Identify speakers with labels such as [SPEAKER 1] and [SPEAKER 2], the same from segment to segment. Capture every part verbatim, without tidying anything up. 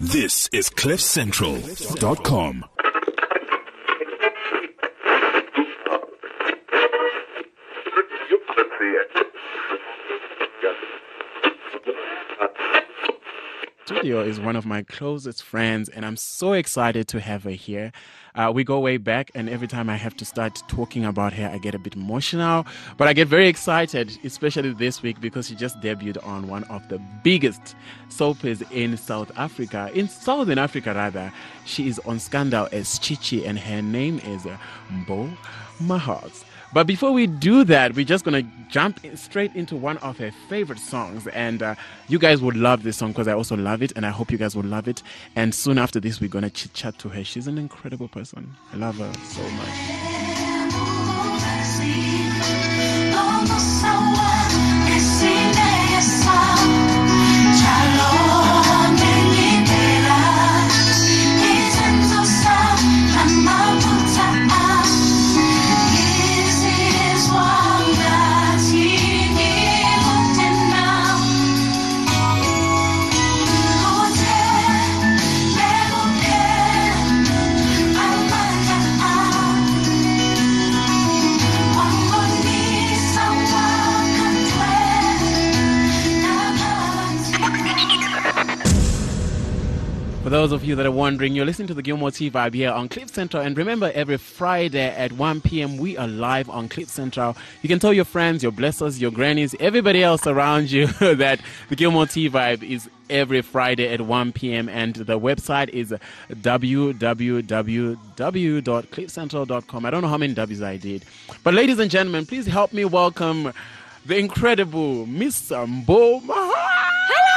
[SPEAKER 1] This is cliff central dot com.
[SPEAKER 2] Studio is one of my closest friends, and I'm so excited to have her here. Uh, we go way back, and every time I have to start talking about her, I get a bit emotional. But I get very excited, especially this week, because she just debuted on one of the biggest soaps in South Africa, in Southern Africa rather. She is on Scandal as Chichi, and her name is uh, Mbo Mahawks. But before we do that, we're just going to jump in straight into one of her favorite songs. And uh, you guys would love this song because I also love it. And I hope you guys will love it. And soon after this, we're going to chit-chat to her. She's an incredible person. I love her so For those of you that are wondering, you're listening to the Gilmore T Vibe here on Cliff Central. And remember, every Friday at one p.m., we are live on Cliff Central. You can tell your friends, your blessers, your grannies, everybody else around you that the Gilmore T Vibe is every Friday at one p.m. And the website is w w w dot cliff central dot com. I don't know how many W's I did. But ladies and gentlemen, please help me welcome the incredible Miss Mbo Mahawks.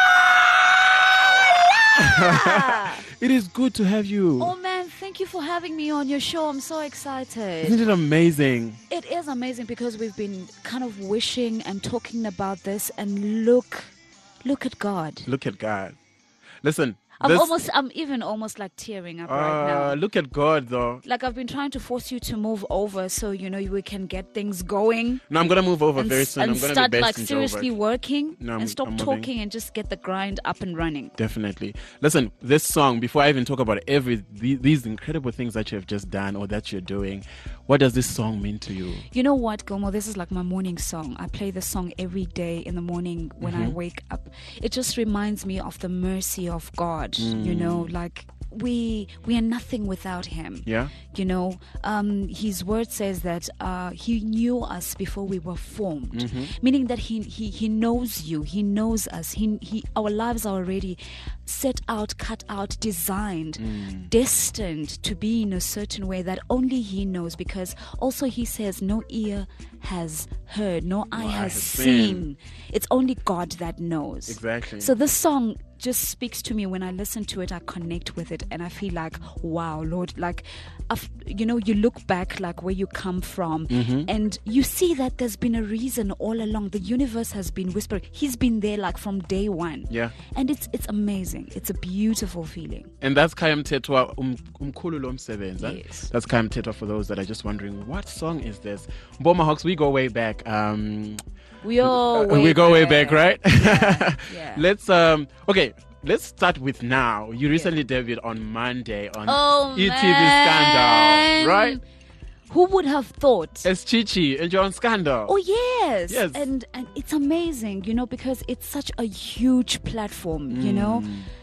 [SPEAKER 2] It is good to have you.
[SPEAKER 3] Oh man, thank you for having me on your show. I'm so excited.
[SPEAKER 2] Isn't it amazing?
[SPEAKER 3] It is amazing because we've been kind of wishing and talking about this, and look, look at God.
[SPEAKER 2] Look at God. Listen.
[SPEAKER 3] I'm
[SPEAKER 2] this,
[SPEAKER 3] almost, I'm even almost like tearing up
[SPEAKER 2] uh,
[SPEAKER 3] right now.
[SPEAKER 2] Look at God, though.
[SPEAKER 3] Like I've been trying to force you to move over so, you know, we can get things going.
[SPEAKER 2] No, I'm going to move over
[SPEAKER 3] and,
[SPEAKER 2] very soon.
[SPEAKER 3] And
[SPEAKER 2] I'm going to
[SPEAKER 3] start
[SPEAKER 2] be
[SPEAKER 3] like
[SPEAKER 2] based in
[SPEAKER 3] seriously
[SPEAKER 2] Joburg.
[SPEAKER 3] working
[SPEAKER 2] No, I'm-
[SPEAKER 3] and stop
[SPEAKER 2] I'm
[SPEAKER 3] talking
[SPEAKER 2] moving.
[SPEAKER 3] and just get the grind up and running.
[SPEAKER 2] Definitely. Listen, this song, before I even talk about every the, these incredible things that you have just done or that you're doing, what does this song mean to you?
[SPEAKER 3] You know what, Gomo? This is like my morning song. I play this song every day in the morning when
[SPEAKER 2] Mm-hmm.
[SPEAKER 3] I wake up. It just reminds me of the mercy of God,
[SPEAKER 2] Mm.
[SPEAKER 3] you know, like we we are nothing without him.
[SPEAKER 2] Yeah?
[SPEAKER 3] You know, um, his word says that uh, he knew us before we were formed,
[SPEAKER 2] Mm-hmm.
[SPEAKER 3] meaning that he, he he knows you, he knows us. He he our lives are already set out, cut out, designed,
[SPEAKER 2] Mm.
[SPEAKER 3] destined to be in a certain way that only he knows. Because also he says, no ear has heard, no eye
[SPEAKER 2] eye
[SPEAKER 3] has
[SPEAKER 2] has
[SPEAKER 3] seen.
[SPEAKER 2] seen.
[SPEAKER 3] It's only God that knows.
[SPEAKER 2] Exactly.
[SPEAKER 3] So this song just speaks to me. When I listen to it, I connect with it, and I feel like, wow, Lord, like, I've, you know, you look back like where you come from,
[SPEAKER 2] Mm-hmm.
[SPEAKER 3] and you see that there's been a reason all along. The universe has been whispering. He's been there like from day one.
[SPEAKER 2] Yeah.
[SPEAKER 3] And it's it's amazing. It's a beautiful feeling.
[SPEAKER 2] And that's Kayam Tetwa um, Umkhulu lo Msebenzi.
[SPEAKER 3] Yes.
[SPEAKER 2] That's Kayam Tetwa for those that are just wondering, what song is this? Mbo Mahawks, we go way back. Um,
[SPEAKER 3] We all
[SPEAKER 2] uh, we go way back, right?
[SPEAKER 3] Yeah, yeah.
[SPEAKER 2] Let's um okay. Let's start with now. You recently debuted on Monday on
[SPEAKER 3] Oh,
[SPEAKER 2] E T V
[SPEAKER 3] man.
[SPEAKER 2] Scandal, right?
[SPEAKER 3] Who would have thought?
[SPEAKER 2] As Chichi and you're on Scandal.
[SPEAKER 3] Oh yes.
[SPEAKER 2] Yes.
[SPEAKER 3] And and it's amazing, you know, because it's such a huge platform, you know.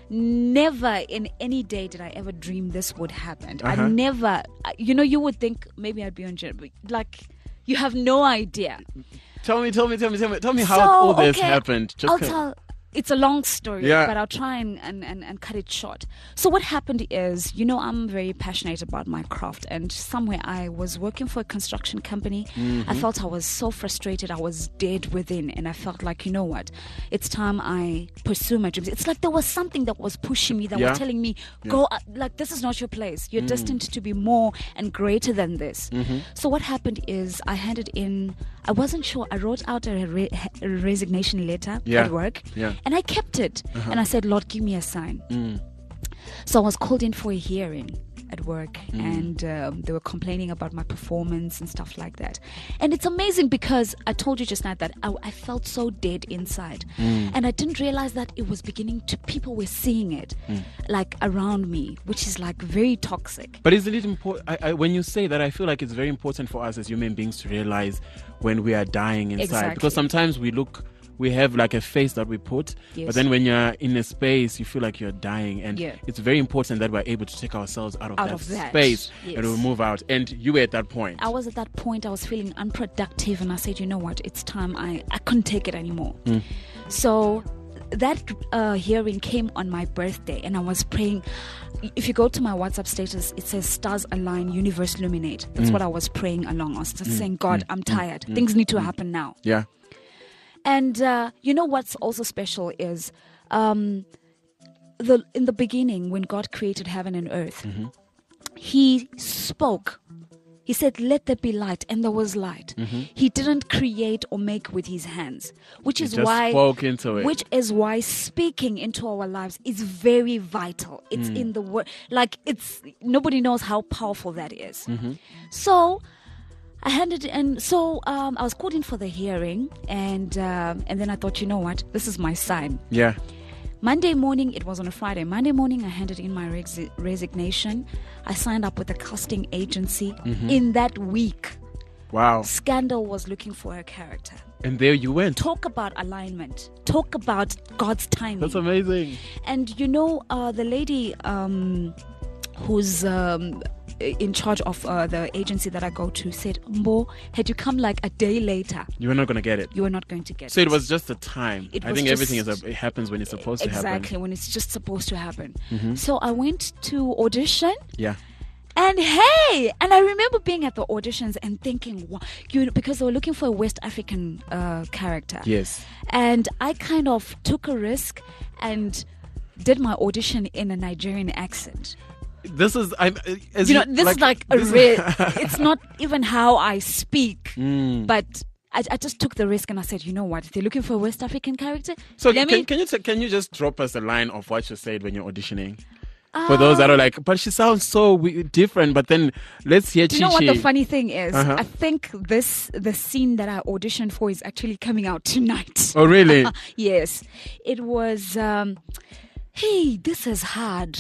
[SPEAKER 3] Never in any day did I ever dream this would happen.
[SPEAKER 2] Uh-huh.
[SPEAKER 3] I never, I- you know, you would think maybe I'd be on Jet, but like you have no idea.
[SPEAKER 2] Tell me, tell me, tell me, tell me, tell me how
[SPEAKER 3] So,
[SPEAKER 2] all this
[SPEAKER 3] okay,
[SPEAKER 2] happened. Just
[SPEAKER 3] I'll
[SPEAKER 2] co-
[SPEAKER 3] tell. It's a long story,
[SPEAKER 2] Yeah.
[SPEAKER 3] but I'll try and, and, and, and cut it short. So what happened is, you know, I'm very passionate about my craft, and somewhere I was working for a construction company.
[SPEAKER 2] Mm-hmm.
[SPEAKER 3] I felt I was so frustrated. I was dead within, and I felt like, you know what? It's time I pursue my dreams. It's like there was something that was pushing me, that
[SPEAKER 2] Yeah.
[SPEAKER 3] was telling me, go, uh, like, this is not your place. You're destined to be more and greater than this.
[SPEAKER 2] Mm-hmm.
[SPEAKER 3] So what happened is I handed in, I wasn't sure, I wrote out a, re- a resignation letter
[SPEAKER 2] Yeah.
[SPEAKER 3] at work.
[SPEAKER 2] Yeah.
[SPEAKER 3] And I kept it.
[SPEAKER 2] Uh-huh.
[SPEAKER 3] And I said, Lord, give me a sign.
[SPEAKER 2] Mm.
[SPEAKER 3] So I was called in for a hearing. at work, and um, they were complaining about my performance and stuff like that. And it's amazing because I told you just now that I, I felt so dead inside,
[SPEAKER 2] Mm.
[SPEAKER 3] and I didn't realize that it was beginning to. People were seeing it,
[SPEAKER 2] Mm.
[SPEAKER 3] like around me, which is like very toxic.
[SPEAKER 2] But isn't it important? I, I, when you say that, I feel like it's very important for us as human beings to realize when we are dying inside.
[SPEAKER 3] Exactly.
[SPEAKER 2] Because sometimes we look, we have like a face that we put,
[SPEAKER 3] Yes.
[SPEAKER 2] but then when you're in a space, you feel like you're dying. And
[SPEAKER 3] Yeah.
[SPEAKER 2] it's very important that we're able to take ourselves out of,
[SPEAKER 3] Out
[SPEAKER 2] that,
[SPEAKER 3] of that,
[SPEAKER 2] space
[SPEAKER 3] yes.
[SPEAKER 2] and we move out. And you were at that point.
[SPEAKER 3] I was at that point, I was feeling unproductive, and I said, you know what, it's time. I, I couldn't take it anymore.
[SPEAKER 2] Mm.
[SPEAKER 3] So that uh, hearing came on my birthday, and I was praying. If you go to my WhatsApp status, it says stars align, universe illuminate. That's
[SPEAKER 2] Mm.
[SPEAKER 3] what I was praying along. I was just saying, God,
[SPEAKER 2] Mm.
[SPEAKER 3] I'm
[SPEAKER 2] Mm.
[SPEAKER 3] tired.
[SPEAKER 2] Mm.
[SPEAKER 3] Things need to happen now.
[SPEAKER 2] Yeah.
[SPEAKER 3] And uh, you know what's also special is um, the in the beginning, when God created heaven and earth,
[SPEAKER 2] Mm-hmm.
[SPEAKER 3] He spoke. He said, let there be light, and there was light.
[SPEAKER 2] Mm-hmm.
[SPEAKER 3] He didn't create or make with his hands, which
[SPEAKER 2] He
[SPEAKER 3] is
[SPEAKER 2] just
[SPEAKER 3] why
[SPEAKER 2] spoke into it.
[SPEAKER 3] which is why speaking into our lives is very vital. It's
[SPEAKER 2] Mm.
[SPEAKER 3] in the word, like it's nobody knows how powerful that is.
[SPEAKER 2] Mm-hmm.
[SPEAKER 3] So I handed and so um, I was called in for the hearing, and um, and then I thought, you know what, this is my sign.
[SPEAKER 2] Yeah.
[SPEAKER 3] Monday morning, it was on a Friday. Monday morning, I handed in my resi- resignation. I signed up with a casting agency.
[SPEAKER 2] Mm-hmm.
[SPEAKER 3] In that week,
[SPEAKER 2] Wow.
[SPEAKER 3] Scandal was looking for a character.
[SPEAKER 2] And there you went.
[SPEAKER 3] Talk about alignment. Talk about God's timing.
[SPEAKER 2] That's amazing.
[SPEAKER 3] And you know, uh, the lady um, who's um, in charge of uh, the agency that I go to said, Mbo, had you come like a day later,
[SPEAKER 2] You were not going to get it.
[SPEAKER 3] you were not going to get
[SPEAKER 2] So
[SPEAKER 3] it.
[SPEAKER 2] it was just the time.
[SPEAKER 3] It
[SPEAKER 2] I
[SPEAKER 3] was
[SPEAKER 2] think
[SPEAKER 3] just-
[SPEAKER 2] everything is a, it happens when it's supposed to happen.
[SPEAKER 3] Exactly, when it's just supposed to happen.
[SPEAKER 2] Mhm.
[SPEAKER 3] So I went to audition.
[SPEAKER 2] Yeah.
[SPEAKER 3] And hey, and I remember being at the auditions and thinking, wow, you know, because they were looking for a West African uh, character.
[SPEAKER 2] Yes.
[SPEAKER 3] And I kind of took a risk and did my audition in a Nigerian accent.
[SPEAKER 2] This is I. As
[SPEAKER 3] You know, this is like a
[SPEAKER 2] this-
[SPEAKER 3] rare. It's not even how I speak,
[SPEAKER 2] Mm.
[SPEAKER 3] but I, I just took the risk and I said, you know what? If they're looking for a West African character,
[SPEAKER 2] So
[SPEAKER 3] let
[SPEAKER 2] can,
[SPEAKER 3] me.
[SPEAKER 2] can you t- can you just drop us a line of what you said when you're auditioning? For those that are like, but she sounds so we- different. But then let's hear
[SPEAKER 3] Do
[SPEAKER 2] Chi
[SPEAKER 3] you know what the
[SPEAKER 2] Chi.
[SPEAKER 3] funny thing is?
[SPEAKER 2] Uh-huh.
[SPEAKER 3] I think this the scene that I auditioned for is actually coming out tonight.
[SPEAKER 2] Oh really?
[SPEAKER 3] Yes, it was. Um, hey, this is hard.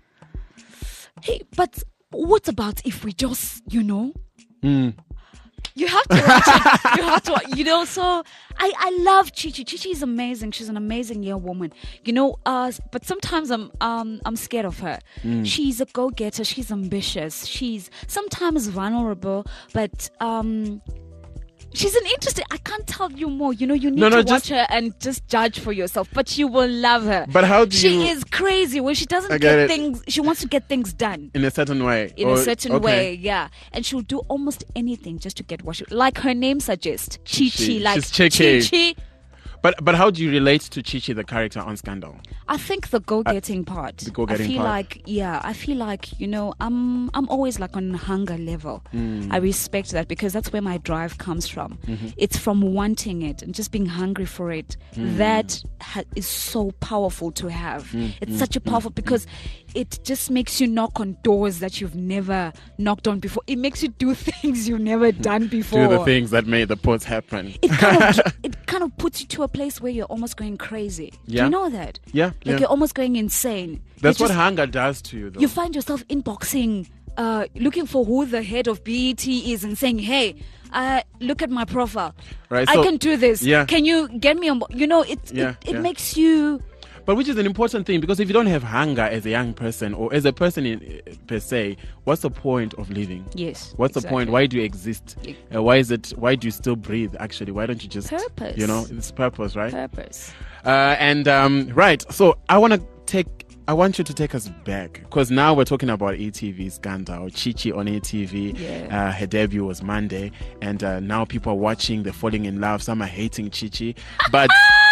[SPEAKER 3] Hey, but what about if we just, you know,
[SPEAKER 2] Mm.
[SPEAKER 3] you have to watch it. You have to, watch- you know. So I, I love Chi Chi. Chi Chi is amazing. She's an amazing young woman, you know. Uh, but sometimes I'm, um, I'm scared of her.
[SPEAKER 2] Mm.
[SPEAKER 3] She's a go-getter. She's ambitious. She's sometimes vulnerable, but um. She's an interesting. I can't tell you more. You know, you need
[SPEAKER 2] No, no,
[SPEAKER 3] to watch
[SPEAKER 2] just-
[SPEAKER 3] her and just judge for yourself. But you will love her.
[SPEAKER 2] But how do
[SPEAKER 3] she
[SPEAKER 2] you-
[SPEAKER 3] is crazy when she doesn't
[SPEAKER 2] I
[SPEAKER 3] get,
[SPEAKER 2] get it.
[SPEAKER 3] things. She wants to get things done
[SPEAKER 2] In a certain way.
[SPEAKER 3] in
[SPEAKER 2] Or-
[SPEAKER 3] a certain
[SPEAKER 2] okay.
[SPEAKER 3] way. Yeah, and she'll do almost anything just to get what she like. Her name suggests Chi Chi.
[SPEAKER 2] Chi.
[SPEAKER 3] Like
[SPEAKER 2] She's cheeky.
[SPEAKER 3] Chi Chi.
[SPEAKER 2] But but how do you relate to Chi Chi, the character on Scandal?
[SPEAKER 3] I think the go-getting part.
[SPEAKER 2] the go-getting
[SPEAKER 3] I feel
[SPEAKER 2] part.
[SPEAKER 3] like yeah. I feel like you know I'm I'm always like on hunger level.
[SPEAKER 2] Mm.
[SPEAKER 3] I respect that because that's where my drive comes from.
[SPEAKER 2] Mm-hmm.
[SPEAKER 3] It's from wanting it and just being hungry for it.
[SPEAKER 2] Mm.
[SPEAKER 3] That ha- is so powerful to have.
[SPEAKER 2] Mm,
[SPEAKER 3] It's such a powerful because it just makes you knock on doors that you've never knocked on before. It makes you do things you've never done before.
[SPEAKER 2] Do the things that made the post happen.
[SPEAKER 3] It kind of it kind of puts you to a place where you're almost going crazy. Do
[SPEAKER 2] Yeah.
[SPEAKER 3] you know that?
[SPEAKER 2] Yeah,
[SPEAKER 3] Like
[SPEAKER 2] yeah.
[SPEAKER 3] you're almost going insane.
[SPEAKER 2] That's
[SPEAKER 3] You
[SPEAKER 2] what
[SPEAKER 3] just-
[SPEAKER 2] hunger does to you, though.
[SPEAKER 3] you find yourself inboxing, uh, looking for who the head of B E T is and saying, "Hey, uh, look at my profile.
[SPEAKER 2] Right,
[SPEAKER 3] I
[SPEAKER 2] so-
[SPEAKER 3] can do this.
[SPEAKER 2] yeah.
[SPEAKER 3] Can you get me on?" bo-" You know, it
[SPEAKER 2] Yeah,
[SPEAKER 3] it, it
[SPEAKER 2] yeah.
[SPEAKER 3] makes you.
[SPEAKER 2] But which is an important thing, because if you don't have hunger as a young person or as a person in, per se, what's the point of living?
[SPEAKER 3] Yes.
[SPEAKER 2] What's the
[SPEAKER 3] exactly.
[SPEAKER 2] point? Why do you exist?
[SPEAKER 3] Yeah.
[SPEAKER 2] Uh, why is it? Why do you still breathe? Actually, why don't you just
[SPEAKER 3] Purpose.
[SPEAKER 2] You know, it's purpose, right?
[SPEAKER 3] Purpose.
[SPEAKER 2] Uh, and um, right. So I want to take. I want you to take us back, because now we're talking about A T V Scandal, Chi Chi on A T V.
[SPEAKER 3] Yeah.
[SPEAKER 2] Uh, her debut was Monday, and uh, now people are watching. They're falling in love. Some are hating Chi Chi, but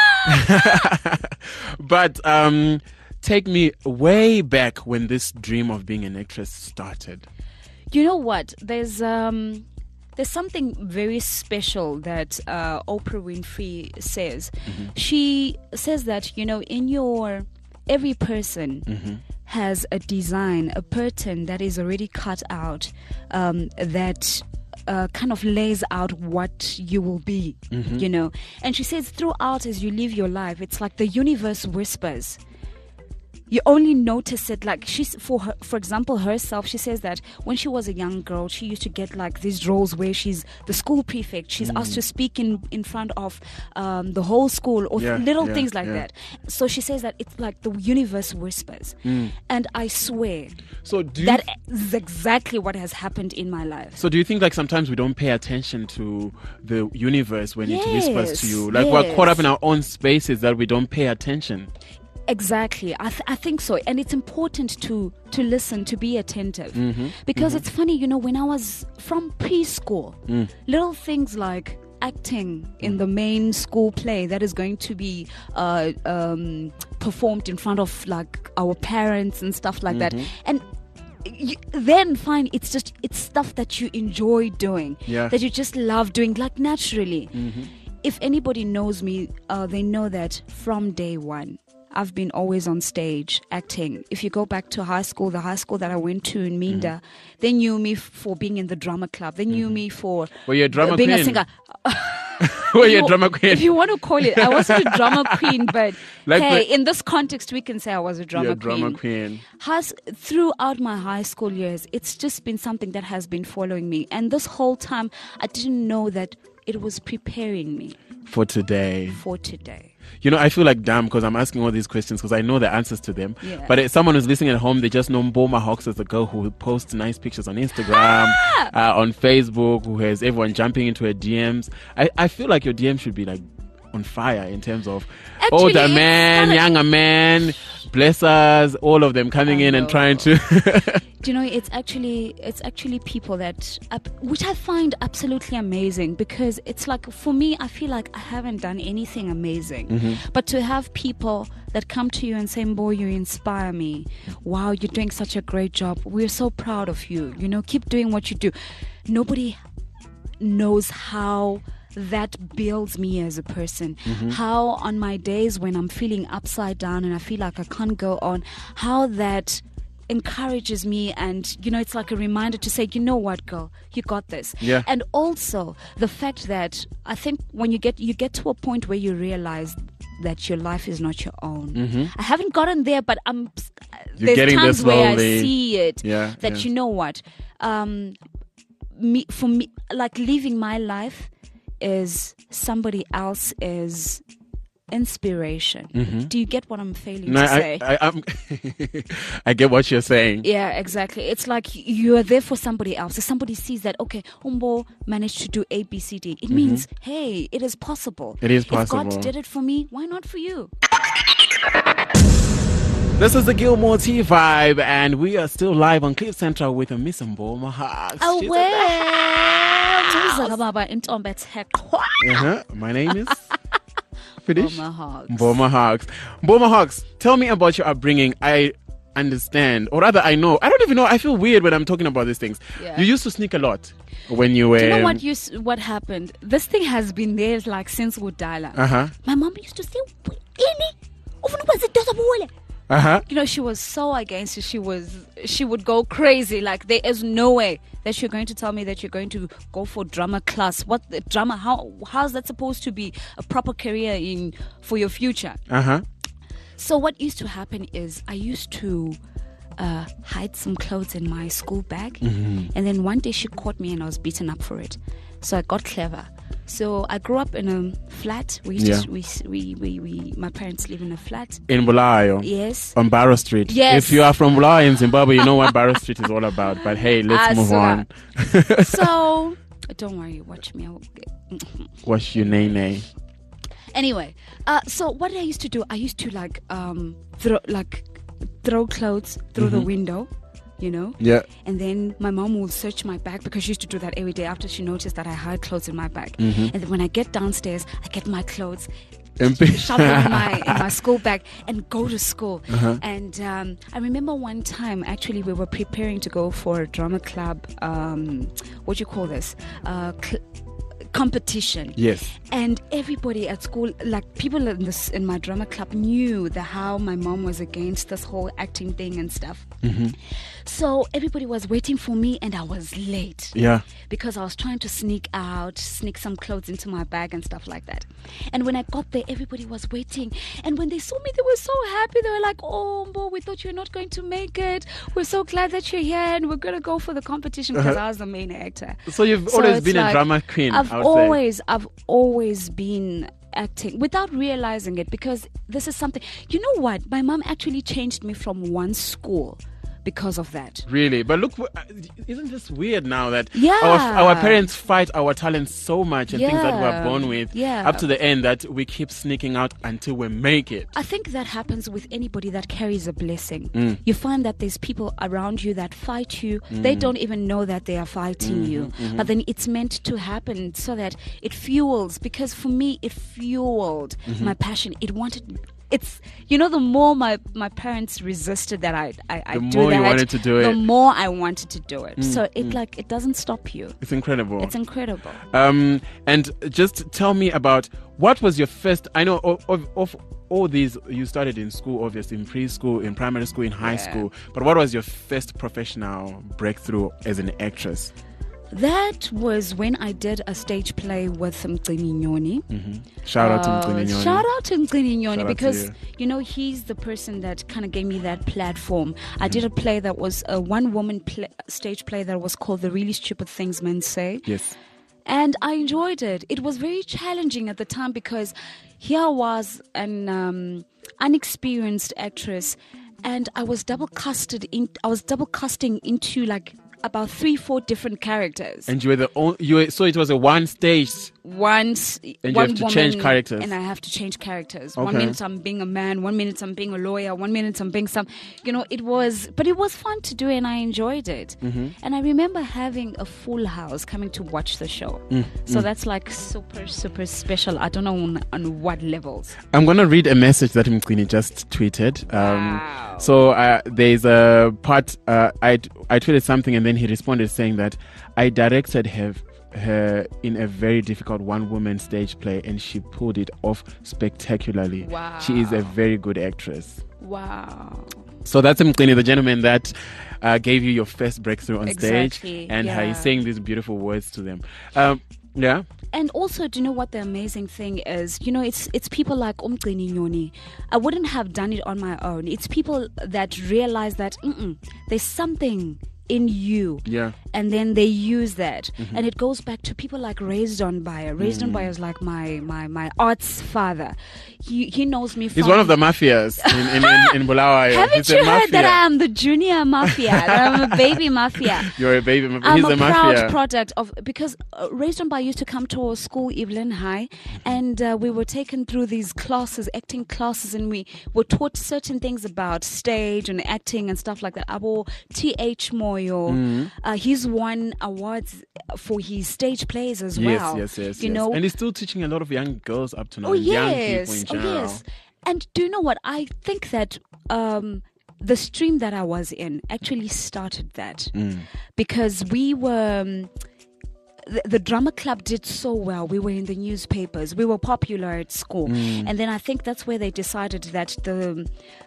[SPEAKER 2] but um, take me way back when this dream of being an actress started.
[SPEAKER 3] You know what? There's um there's something very special that uh, Oprah Winfrey says.
[SPEAKER 2] Mm-hmm.
[SPEAKER 3] She says that, you know, in your every person
[SPEAKER 2] Mm-hmm.
[SPEAKER 3] has a design, a pattern that is already cut out, um, that uh, kind of lays out what you will be,
[SPEAKER 2] Mm-hmm.
[SPEAKER 3] you know. And she says throughout as you live your life, it's like the universe whispers. You only notice it, like she's for her, for example, herself. She says that when she was a young girl, she used to get like these roles where she's the school prefect. She's
[SPEAKER 2] Mm.
[SPEAKER 3] asked to speak in in front of um, the whole school, or
[SPEAKER 2] Yeah,
[SPEAKER 3] little
[SPEAKER 2] yeah,
[SPEAKER 3] things like
[SPEAKER 2] yeah.
[SPEAKER 3] that. So she says that it's like the universe whispers,
[SPEAKER 2] Mm.
[SPEAKER 3] and I swear
[SPEAKER 2] So do you
[SPEAKER 3] that is exactly what has happened in my life.
[SPEAKER 2] So do you think like sometimes we don't pay attention to the universe when it whispers to
[SPEAKER 3] Yes,
[SPEAKER 2] you? Like we're caught up
[SPEAKER 3] yes.
[SPEAKER 2] in our own spaces that we don't pay attention.
[SPEAKER 3] Exactly, I, th- I think so, and it's important to to listen, to be attentive,
[SPEAKER 2] Mm-hmm.
[SPEAKER 3] because it's funny, you know, when I was from preschool,
[SPEAKER 2] Mm.
[SPEAKER 3] little things like acting in the main school play that is going to be uh, um, performed in front of like our parents and stuff like
[SPEAKER 2] Mm-hmm.
[SPEAKER 3] that, and you, then fine, it's just it's stuff that you enjoy doing,
[SPEAKER 2] Yeah.
[SPEAKER 3] that you just love doing, like naturally.
[SPEAKER 2] Mm-hmm.
[SPEAKER 3] If anybody knows me, uh, they know that from day one, I've been always on stage acting. If you go back to high school, the high school that I went to in Minda,
[SPEAKER 2] Mm-hmm.
[SPEAKER 3] they knew me f- for being in the drama club. They knew me for
[SPEAKER 2] Were you a drama
[SPEAKER 3] uh, being a
[SPEAKER 2] queen?
[SPEAKER 3] singer.
[SPEAKER 2] Were you a
[SPEAKER 3] If
[SPEAKER 2] drama queen?
[SPEAKER 3] If you want to call it, I wasn't a drama queen, but
[SPEAKER 2] Like
[SPEAKER 3] hey,
[SPEAKER 2] the-
[SPEAKER 3] in this context, we can say I was a drama
[SPEAKER 2] You're a
[SPEAKER 3] queen.
[SPEAKER 2] drama queen.
[SPEAKER 3] Has throughout my high school years, it's just been something that has been following me, and this whole time, I didn't know that it was preparing me
[SPEAKER 2] For today.
[SPEAKER 3] for today.
[SPEAKER 2] You know, I feel like damn because I'm asking all these questions because I know the answers to them.
[SPEAKER 3] Yeah.
[SPEAKER 2] But it's someone who's listening at home, they just know Mboma Hawks as the girl who posts nice pictures on Instagram,
[SPEAKER 3] Ah!
[SPEAKER 2] uh, on Facebook, who has everyone jumping into her D Ms. I, I feel like your D M should be like on fire in terms of
[SPEAKER 3] Actually,
[SPEAKER 2] older
[SPEAKER 3] it's
[SPEAKER 2] man,
[SPEAKER 3] kinda-
[SPEAKER 2] younger man, blessers, all of them coming
[SPEAKER 3] I
[SPEAKER 2] in and
[SPEAKER 3] know.
[SPEAKER 2] trying to.
[SPEAKER 3] Do you know, it's actually it's actually people that up- which I find absolutely amazing, because it's like, for me, I feel like I haven't done anything amazing,
[SPEAKER 2] Mm-hmm.
[SPEAKER 3] but to have people that come to you and say, "Mbo, you inspire me. Wow, you're doing such a great job. We're so proud of you. You know, keep doing what you do." Nobody knows how that builds me as a person.
[SPEAKER 2] Mm-hmm.
[SPEAKER 3] How on my days when I'm feeling upside down and I feel like I can't go on, how that encourages me, and you know, it's like a reminder to say, you know what, girl, you got this.
[SPEAKER 2] Yeah.
[SPEAKER 3] And also the fact that I think when you get you get to a point where you realize that your life is not your own. I haven't gotten there, but I'm
[SPEAKER 2] You're
[SPEAKER 3] there's
[SPEAKER 2] getting there
[SPEAKER 3] times where I
[SPEAKER 2] slowly.
[SPEAKER 3] see it,
[SPEAKER 2] Yeah,
[SPEAKER 3] that
[SPEAKER 2] yeah.
[SPEAKER 3] you know what, um me for me, like living my life is somebody else's inspiration. Do you get what I'm failing
[SPEAKER 2] Mm-hmm. No,
[SPEAKER 3] to
[SPEAKER 2] I,
[SPEAKER 3] say?
[SPEAKER 2] I, I'm I get what you're saying.
[SPEAKER 3] Yeah, exactly. It's like you are there for somebody else. If somebody sees that, okay, Umbo managed to do A, B, C, D, it means, hey, it is possible.
[SPEAKER 2] Mm-hmm. It is
[SPEAKER 3] If
[SPEAKER 2] possible.
[SPEAKER 3] God did it for me, why not for you?
[SPEAKER 2] This is the Gilmore T Vibe, and we are still live on Cliff Central with a Miss Mboma Hawks.
[SPEAKER 3] Oh,
[SPEAKER 2] She's in
[SPEAKER 3] well.
[SPEAKER 2] the- Uh-huh. My name is Finish.
[SPEAKER 3] Mboma Hawks.
[SPEAKER 2] Mboma Hawks. Mboma Hawks, tell me about your upbringing. I understand, or rather, I know. I don't even know. I feel weird when I'm talking about these things.
[SPEAKER 3] Yeah.
[SPEAKER 2] You used to sneak a lot when you were.
[SPEAKER 3] Do you know what you s- what happened? This thing has been there like since Udala.
[SPEAKER 2] Uh huh.
[SPEAKER 3] My mom used to say, "Ini, ufuna ukwenza into zabule."
[SPEAKER 2] Uh huh.
[SPEAKER 3] You know, she was so against it. She was, she would go crazy. Like, there is no way that you're going to tell me that you're going to go for drama class. What the drama? How how's that supposed to be a proper career in for your future?
[SPEAKER 2] Uh huh.
[SPEAKER 3] So what used to happen is I used to uh, hide some clothes in my school bag,
[SPEAKER 2] Mm-hmm.
[SPEAKER 3] and then one day she caught me and I was beaten up for it. So I got clever. So I grew up in a flat. We used
[SPEAKER 2] Yeah.
[SPEAKER 3] to, we, we we we my parents live in a flat.
[SPEAKER 2] In Bulawayo.
[SPEAKER 3] Yes.
[SPEAKER 2] On Barrow Street.
[SPEAKER 3] Yes.
[SPEAKER 2] If you are from Bulawayo in Zimbabwe, you know what Barrow Street is all about. But hey, let's
[SPEAKER 3] Ah,
[SPEAKER 2] move
[SPEAKER 3] so
[SPEAKER 2] on.
[SPEAKER 3] So don't worry, watch me. I will get-
[SPEAKER 2] What's your name?
[SPEAKER 3] Anyway, uh, so what I used to do, I used to like um throw like throw clothes through the window, you know.
[SPEAKER 2] Yeah.
[SPEAKER 3] And then my mom will search my bag, because she used to do that every day after she noticed that I had clothes in my bag.
[SPEAKER 2] Mm-hmm.
[SPEAKER 3] And then when I get downstairs, I get my clothes,
[SPEAKER 2] M P.
[SPEAKER 3] shove them in my in my school bag, and go to school.
[SPEAKER 2] Uh-huh.
[SPEAKER 3] And um, I remember one time, actually, we were preparing to go for a drama club. Um, what do you call this? Uh, cl- competition.
[SPEAKER 2] Yes.
[SPEAKER 3] And everybody at school, like people in this in my drama club, knew the how my mom was against this whole acting thing and stuff.
[SPEAKER 2] Mm-hmm.
[SPEAKER 3] So everybody was waiting for me, and I was late.
[SPEAKER 2] Yeah.
[SPEAKER 3] Because I was trying to sneak out, sneak some clothes into my bag and stuff like that. And when I got there, everybody was waiting. And when they saw me, they were so happy. They were like, "Oh, Mbo, we thought you were not going to make it. We're so glad that you're here, and we're going to go for the competition," because
[SPEAKER 2] Uh-huh.
[SPEAKER 3] I was the main actor.
[SPEAKER 2] So you've
[SPEAKER 3] So
[SPEAKER 2] always
[SPEAKER 3] it's
[SPEAKER 2] been a
[SPEAKER 3] like,
[SPEAKER 2] drama queen.
[SPEAKER 3] I've
[SPEAKER 2] I would say.
[SPEAKER 3] always, I've always been acting without realizing it, because this is something. You know what? My mom actually changed me from one school because of that.
[SPEAKER 2] Really, but look, uh, isn't this weird now that
[SPEAKER 3] Yeah.
[SPEAKER 2] our, our parents fight our talents so much and things that we're
[SPEAKER 3] Yeah.
[SPEAKER 2] born with,
[SPEAKER 3] Yeah.
[SPEAKER 2] up to the end that we keep sneaking out until we make it.
[SPEAKER 3] I think that happens with anybody that carries a blessing.
[SPEAKER 2] Mm.
[SPEAKER 3] You find that there's people around you that fight you. They don't even know that they are fighting you.
[SPEAKER 2] Mm-hmm.
[SPEAKER 3] But then it's meant to happen so that it fuels. Because for me, it fueled
[SPEAKER 2] Mm-hmm.
[SPEAKER 3] my passion. It wanted. It's, you know, the more my, my parents resisted that I I, I
[SPEAKER 2] The
[SPEAKER 3] do
[SPEAKER 2] more
[SPEAKER 3] that,
[SPEAKER 2] you wanted to do
[SPEAKER 3] the
[SPEAKER 2] it.
[SPEAKER 3] more I wanted to do it.
[SPEAKER 2] Mm,
[SPEAKER 3] so it like it doesn't stop you.
[SPEAKER 2] It's incredible.
[SPEAKER 3] It's incredible.
[SPEAKER 2] Um, and just tell me about what was your first. I know of, of, of all these you started in school, obviously in preschool, in primary school, in high
[SPEAKER 3] Yeah.
[SPEAKER 2] school. But what was your first professional breakthrough as an actress?
[SPEAKER 3] That was when I did a stage play with Mcini Nyoni.
[SPEAKER 2] Mm-hmm. Shout out to
[SPEAKER 3] Uh,
[SPEAKER 2] Mcini Nyoni.
[SPEAKER 3] Shout out to Mcini Nyoni,
[SPEAKER 2] Shout out to
[SPEAKER 3] because
[SPEAKER 2] you.
[SPEAKER 3] you know he's the person that kind of gave me that platform. I did a play that was a one-woman pla stage play that was called "The Really Stupid Things Men Say,"
[SPEAKER 2] Yes.
[SPEAKER 3] and I enjoyed it. It was very challenging at the time because here I was an um, unexperienced actress, and I was double casted in. I was double casting into like about three, four different characters.
[SPEAKER 2] And you were the only. You were, so it was a one stage.
[SPEAKER 3] Once
[SPEAKER 2] And you
[SPEAKER 3] one
[SPEAKER 2] have to
[SPEAKER 3] woman,
[SPEAKER 2] change characters.
[SPEAKER 3] and I have to change characters. One
[SPEAKER 2] Okay.
[SPEAKER 3] minute I'm being a man, one minute I'm being a lawyer, one minute I'm being some, you know, it was, but it was fun to do, and I enjoyed it.
[SPEAKER 2] Mm-hmm.
[SPEAKER 3] And I remember having a full house coming to watch the show.
[SPEAKER 2] Mm,
[SPEAKER 3] So that's like super, super special. I don't know on, on what levels.
[SPEAKER 2] I'm gonna read a message that Mcini just tweeted. Um,
[SPEAKER 3] Wow.
[SPEAKER 2] So uh, there's a part. Uh, I I tweeted something, and then he responded saying that I directed her her in a very difficult one-woman stage play, and she pulled it off spectacularly.
[SPEAKER 3] Wow.
[SPEAKER 2] She is a very good actress.
[SPEAKER 3] Wow.
[SPEAKER 2] So that's Mcini, the gentleman that uh, gave you your first breakthrough on stage,
[SPEAKER 3] Exactly,
[SPEAKER 2] and how
[SPEAKER 3] yeah.
[SPEAKER 2] he's saying these beautiful words to them. Um, yeah.
[SPEAKER 3] And also, do you know what the amazing thing is? You know, it's it's people like Umgcini Nyoni. I wouldn't have done it on my own. It's people that realize that mm-mm, there's something in you.
[SPEAKER 2] Yeah.
[SPEAKER 3] And then they use that.
[SPEAKER 2] Mm-hmm.
[SPEAKER 3] And it goes back to people like Raised on Bayer. Raised
[SPEAKER 2] Mm.
[SPEAKER 3] on Bayer is like my, my, my arts father. He he knows me from...
[SPEAKER 2] He's one of the mafias in, in, in, in Bulawayo.
[SPEAKER 3] Haven't
[SPEAKER 2] He's a
[SPEAKER 3] you heard that
[SPEAKER 2] mafia.
[SPEAKER 3] I am the junior mafia? That I'm a baby mafia?
[SPEAKER 2] You're a baby mafia.
[SPEAKER 3] I'm
[SPEAKER 2] He's
[SPEAKER 3] a
[SPEAKER 2] a
[SPEAKER 3] proud
[SPEAKER 2] mafia.
[SPEAKER 3] product of, because uh, Raised on By used to come to our school, Evelyn High, and uh, we were taken through these classes, acting classes, and we were taught certain things about stage and acting and stuff like that. Abo T H Moyo,
[SPEAKER 2] Mm-hmm.
[SPEAKER 3] uh, he's won awards for his stage plays as
[SPEAKER 2] Yes,
[SPEAKER 3] well.
[SPEAKER 2] yes, yes,
[SPEAKER 3] You
[SPEAKER 2] yes.
[SPEAKER 3] know,
[SPEAKER 2] And he's still teaching a lot of young girls up to now.
[SPEAKER 3] oh
[SPEAKER 2] and young
[SPEAKER 3] yes,
[SPEAKER 2] people in
[SPEAKER 3] oh
[SPEAKER 2] general.
[SPEAKER 3] yes. And do you know what? I think that um, the stream that I was in actually started that
[SPEAKER 2] Mm.
[SPEAKER 3] because we were. Um, the, the drama club did so well. We were in the newspapers. We were popular at school,
[SPEAKER 2] Mm.
[SPEAKER 3] and then I think that's where they decided that the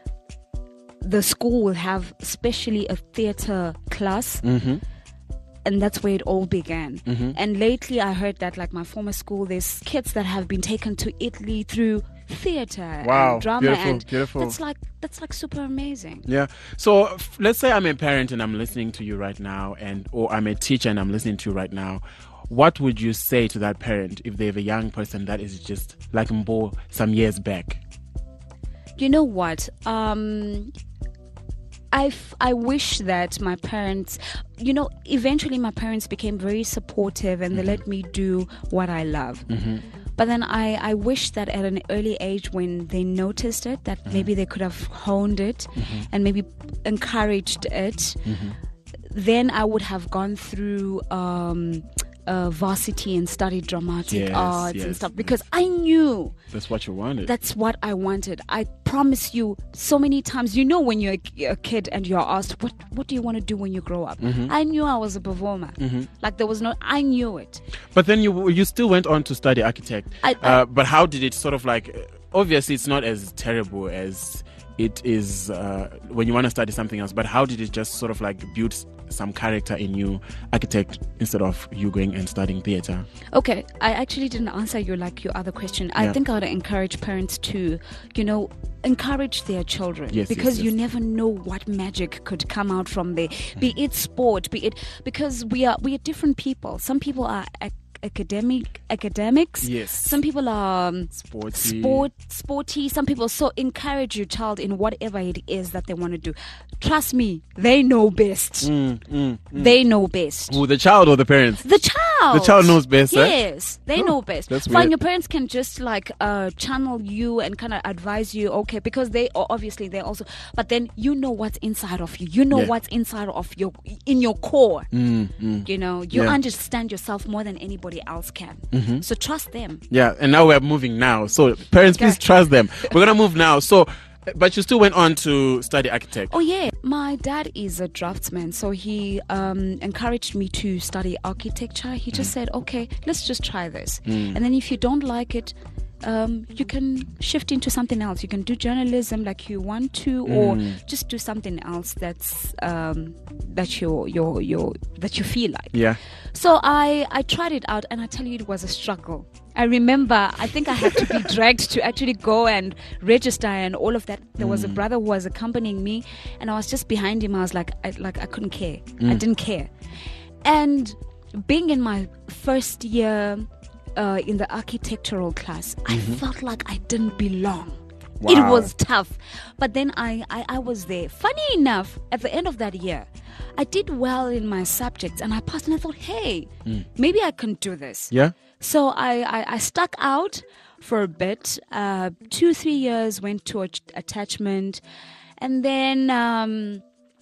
[SPEAKER 3] the school will have especially a theater class.
[SPEAKER 2] Mm-hmm.
[SPEAKER 3] And that's where it all began.
[SPEAKER 2] Mhm.
[SPEAKER 3] And lately I heard that like my former school, there's kids that have been taken to Italy through theater
[SPEAKER 2] Wow,
[SPEAKER 3] and drama,
[SPEAKER 2] beautiful,
[SPEAKER 3] and
[SPEAKER 2] beautiful.
[SPEAKER 3] that's like that's like super amazing.
[SPEAKER 2] Yeah. So f- let's say I'm a parent and I'm listening to you right now, and or I'm a teacher and I'm listening to you right now. What would you say to that parent if they have a young person that is just like Mbo some years back?
[SPEAKER 3] You know what? Um, I, f- I wish that my parents, you know, eventually my parents became very supportive and they let me do what I love.
[SPEAKER 2] Mm-hmm.
[SPEAKER 3] But then I, I wish that at an early age when they noticed it, that maybe they could have honed it and maybe encouraged it. Then I would have gone through um, uh, varsity and study dramatic
[SPEAKER 2] Yes,
[SPEAKER 3] arts
[SPEAKER 2] yes,
[SPEAKER 3] and stuff because I knew
[SPEAKER 2] That's what you wanted.
[SPEAKER 3] that's what I wanted. I promise you, so many times, you know, when you're a, a kid and you're asked, what what do you want to do when you grow up?
[SPEAKER 2] Mm-hmm.
[SPEAKER 3] I knew I was a performer. Like there was no, I knew it.
[SPEAKER 2] But then you you still went on to study architect.
[SPEAKER 3] I- I-
[SPEAKER 2] uh, but how did it sort of like? Obviously, it's not as terrible as it is uh, when you want to study something else. But how did it just sort of like build s- some character in you, architect, instead of you going and studying theater?
[SPEAKER 3] Okay, I actually didn't answer your like your other question. I
[SPEAKER 2] Yeah.
[SPEAKER 3] think I would encourage parents to, you know, encourage their children
[SPEAKER 2] Yes, yes,
[SPEAKER 3] because you
[SPEAKER 2] yes.
[SPEAKER 3] never know what magic could come out from there. Be it sport, be it because we are we are different people. Some people are ac- academic academics.
[SPEAKER 2] Yes.
[SPEAKER 3] Some people are um,
[SPEAKER 2] Sporty.
[SPEAKER 3] sport sporty. Some people so encourage your child in whatever it is that they want to do. Trust me, they know best.
[SPEAKER 2] Mm, mm, mm.
[SPEAKER 3] They know best.
[SPEAKER 2] Who, the child or the parents?
[SPEAKER 3] The child.
[SPEAKER 2] The child knows best, eh?
[SPEAKER 3] Yes, they
[SPEAKER 2] Oh,
[SPEAKER 3] know best.
[SPEAKER 2] that's
[SPEAKER 3] Fine,
[SPEAKER 2] weird.
[SPEAKER 3] your parents can just like uh, channel you and kind of advise you, okay, because they o- obviously they also, but then you know what's inside of you. You know
[SPEAKER 2] Yeah.
[SPEAKER 3] what's inside of your in your core.
[SPEAKER 2] Mm, mm.
[SPEAKER 3] You know, you
[SPEAKER 2] Yeah.
[SPEAKER 3] understand yourself more than anybody else can.
[SPEAKER 2] Mm-hmm.
[SPEAKER 3] So trust them.
[SPEAKER 2] Yeah, and now we're moving now. So parents, please
[SPEAKER 3] Okay.
[SPEAKER 2] trust them. We're gonna move now. So, but you still went on to study architect.
[SPEAKER 3] Oh yeah, my dad is a draftsman, so he um, encouraged me to study architecture. He just said, "Okay, let's just try this, and then if you don't like it, um, you can shift into something else. You can do journalism like you want to, or just do something else that's um, that you you you that you feel like."
[SPEAKER 2] Yeah.
[SPEAKER 3] So I, I tried it out, and I tell you, it was a struggle. I remember, I think I had to be dragged to actually go and register and all of that. There was a brother who was accompanying me, and I was just behind him. I was like, I, like I couldn't care. I didn't care. And being in my first year uh, in the architectural class, I felt like I didn't belong. It
[SPEAKER 2] Wow.
[SPEAKER 3] was tough. But then I, I, I was there. Funny enough, at the end of that year, I did well in my subjects and I passed, and I thought, hey, maybe I can do this.
[SPEAKER 2] Yeah.
[SPEAKER 3] So I, I, I stuck out for a bit. Uh, two, three years went to a- attachment. And then um,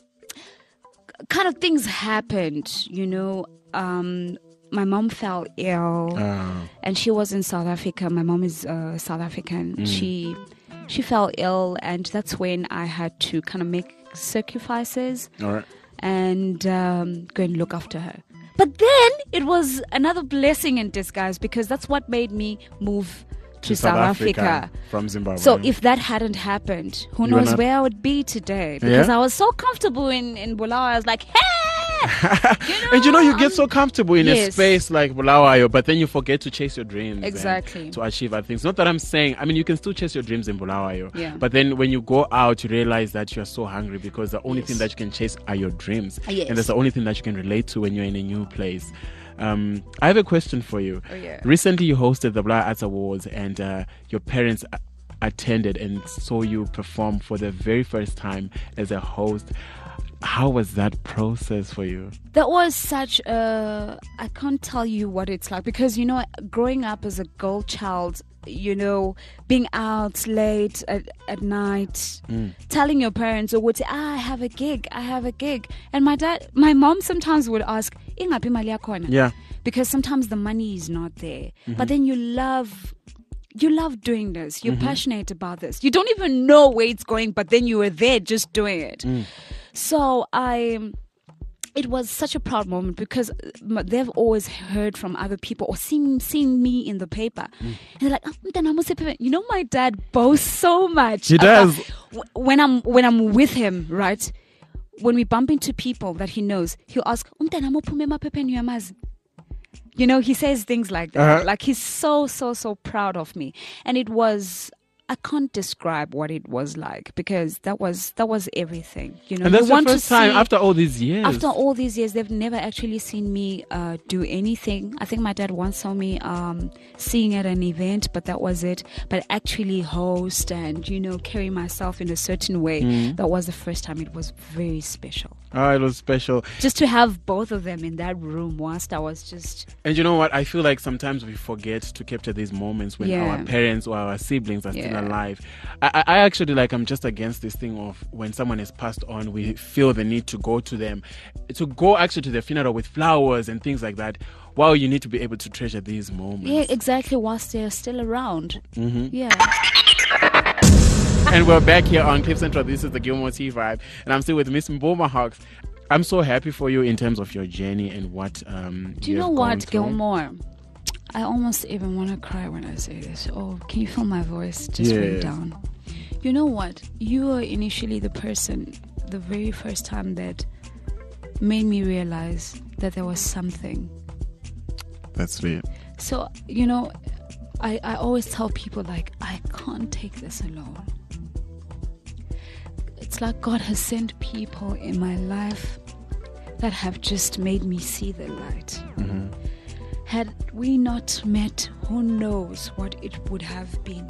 [SPEAKER 3] kind of things happened, you know. Um, my mom fell ill.
[SPEAKER 2] Uh,
[SPEAKER 3] And she was in South Africa. My mom is uh, South African. She she fell ill, and that's when I had to kind of make sacrifices
[SPEAKER 2] all right.
[SPEAKER 3] and um, go and look after her. But then it was another blessing in disguise because that's what made me move to, South, Africa.
[SPEAKER 2] from Zimbabwe.
[SPEAKER 3] So if that hadn't happened, who
[SPEAKER 2] You were
[SPEAKER 3] knows
[SPEAKER 2] not-
[SPEAKER 3] where I would be today? Because
[SPEAKER 2] Yeah?
[SPEAKER 3] I was so comfortable in in Bulawayo. I was like, hey.
[SPEAKER 2] and you know, you get
[SPEAKER 3] I'm-
[SPEAKER 2] so comfortable in a
[SPEAKER 3] Yes.
[SPEAKER 2] space like Bulawayo, but then you forget to chase your dreams. and
[SPEAKER 3] Exactly.
[SPEAKER 2] to achieve other things. Not that I'm saying, I mean, you can still chase your dreams in Bulawayo.
[SPEAKER 3] Yeah.
[SPEAKER 2] But then when you go out, you realize that you're so hungry because the only
[SPEAKER 3] Yes.
[SPEAKER 2] thing that you can chase are your dreams.
[SPEAKER 3] Yes.
[SPEAKER 2] And that's the only thing that you can relate to when you're in a new place. Um, I have a question for you.
[SPEAKER 3] Oh, yeah.
[SPEAKER 2] Recently, you hosted the Bulawayo Arts Awards, and uh, your parents a- attended and saw you perform for the very first time as a host. How was that process for you?
[SPEAKER 3] That was such a, I can't tell you what it's like because, you know, growing up as a girl child, you know, being out late at, at night, telling your parents or would say, ah, I have a gig, I have a gig. And my dad, my mom sometimes would ask, "Ingaphi imali yakhona?"
[SPEAKER 2] Yeah.
[SPEAKER 3] Because sometimes the money is not there. But then you love you love doing this. You're passionate about this. You don't even know where it's going, but then you were there just doing it. So I it was such a proud moment because m- they've always heard from other people or seen seen me in the paper. And they're like, "Ah, Mntana Mosephe." You know, my dad boasts so much.
[SPEAKER 2] He
[SPEAKER 3] about-
[SPEAKER 2] does.
[SPEAKER 3] w- When I'm when I'm with him, right? When we bump into people that he knows, he'll ask, "Mntana mophume emaphepheni uyamazi?" You know, he says things like that.
[SPEAKER 2] Uh-huh.
[SPEAKER 3] Like he's so, so, so proud of me. And it was, I can't describe what it was like because that was that was everything. You know,
[SPEAKER 2] And that's
[SPEAKER 3] you
[SPEAKER 2] the
[SPEAKER 3] want
[SPEAKER 2] first
[SPEAKER 3] to
[SPEAKER 2] time
[SPEAKER 3] see,
[SPEAKER 2] after all these years.
[SPEAKER 3] after all these years, they've never actually seen me uh, do anything. I think my dad once saw me um, sing at an event, but that was it. But actually host and, you know, carry myself in a certain way,
[SPEAKER 2] Mm.
[SPEAKER 3] that was the first time. It was very special.
[SPEAKER 2] Oh, it was special.
[SPEAKER 3] Just to have both of them in that room whilst I was just...
[SPEAKER 2] And you know what? I feel like sometimes we forget to capture these moments when
[SPEAKER 3] Yeah.
[SPEAKER 2] our parents or our siblings are still
[SPEAKER 3] Yeah.
[SPEAKER 2] alive. I, I I actually like, I'm just against this thing of when someone has passed on, we feel the need to go to them, to go actually to their funeral with flowers and things like that. Wow, you need to be able to treasure these moments.
[SPEAKER 3] Yeah, exactly, whilst they're still around.
[SPEAKER 2] Mm-hmm.
[SPEAKER 3] Yeah.
[SPEAKER 2] And we're back here on Cliff Central. This is the Gilmore T Vibe, and I'm still with Miss Mboma Hawks. I'm so happy for you in terms of your journey and what um
[SPEAKER 3] Do you
[SPEAKER 2] have
[SPEAKER 3] know
[SPEAKER 2] gone
[SPEAKER 3] what,
[SPEAKER 2] through.
[SPEAKER 3] Gilmore? I almost even want to cry when I say this. Oh, can you feel my voice just went
[SPEAKER 2] Yes.
[SPEAKER 3] down? You know what? You were initially the person, the very first time that made me realize that there was something.
[SPEAKER 2] That's sweet.
[SPEAKER 3] So, you know, I, I always tell people, like, I can't take this alone. It's like God has sent people in my life that have just made me see the light.
[SPEAKER 2] Mm-hmm.
[SPEAKER 3] Had we not met, who knows what it would have been.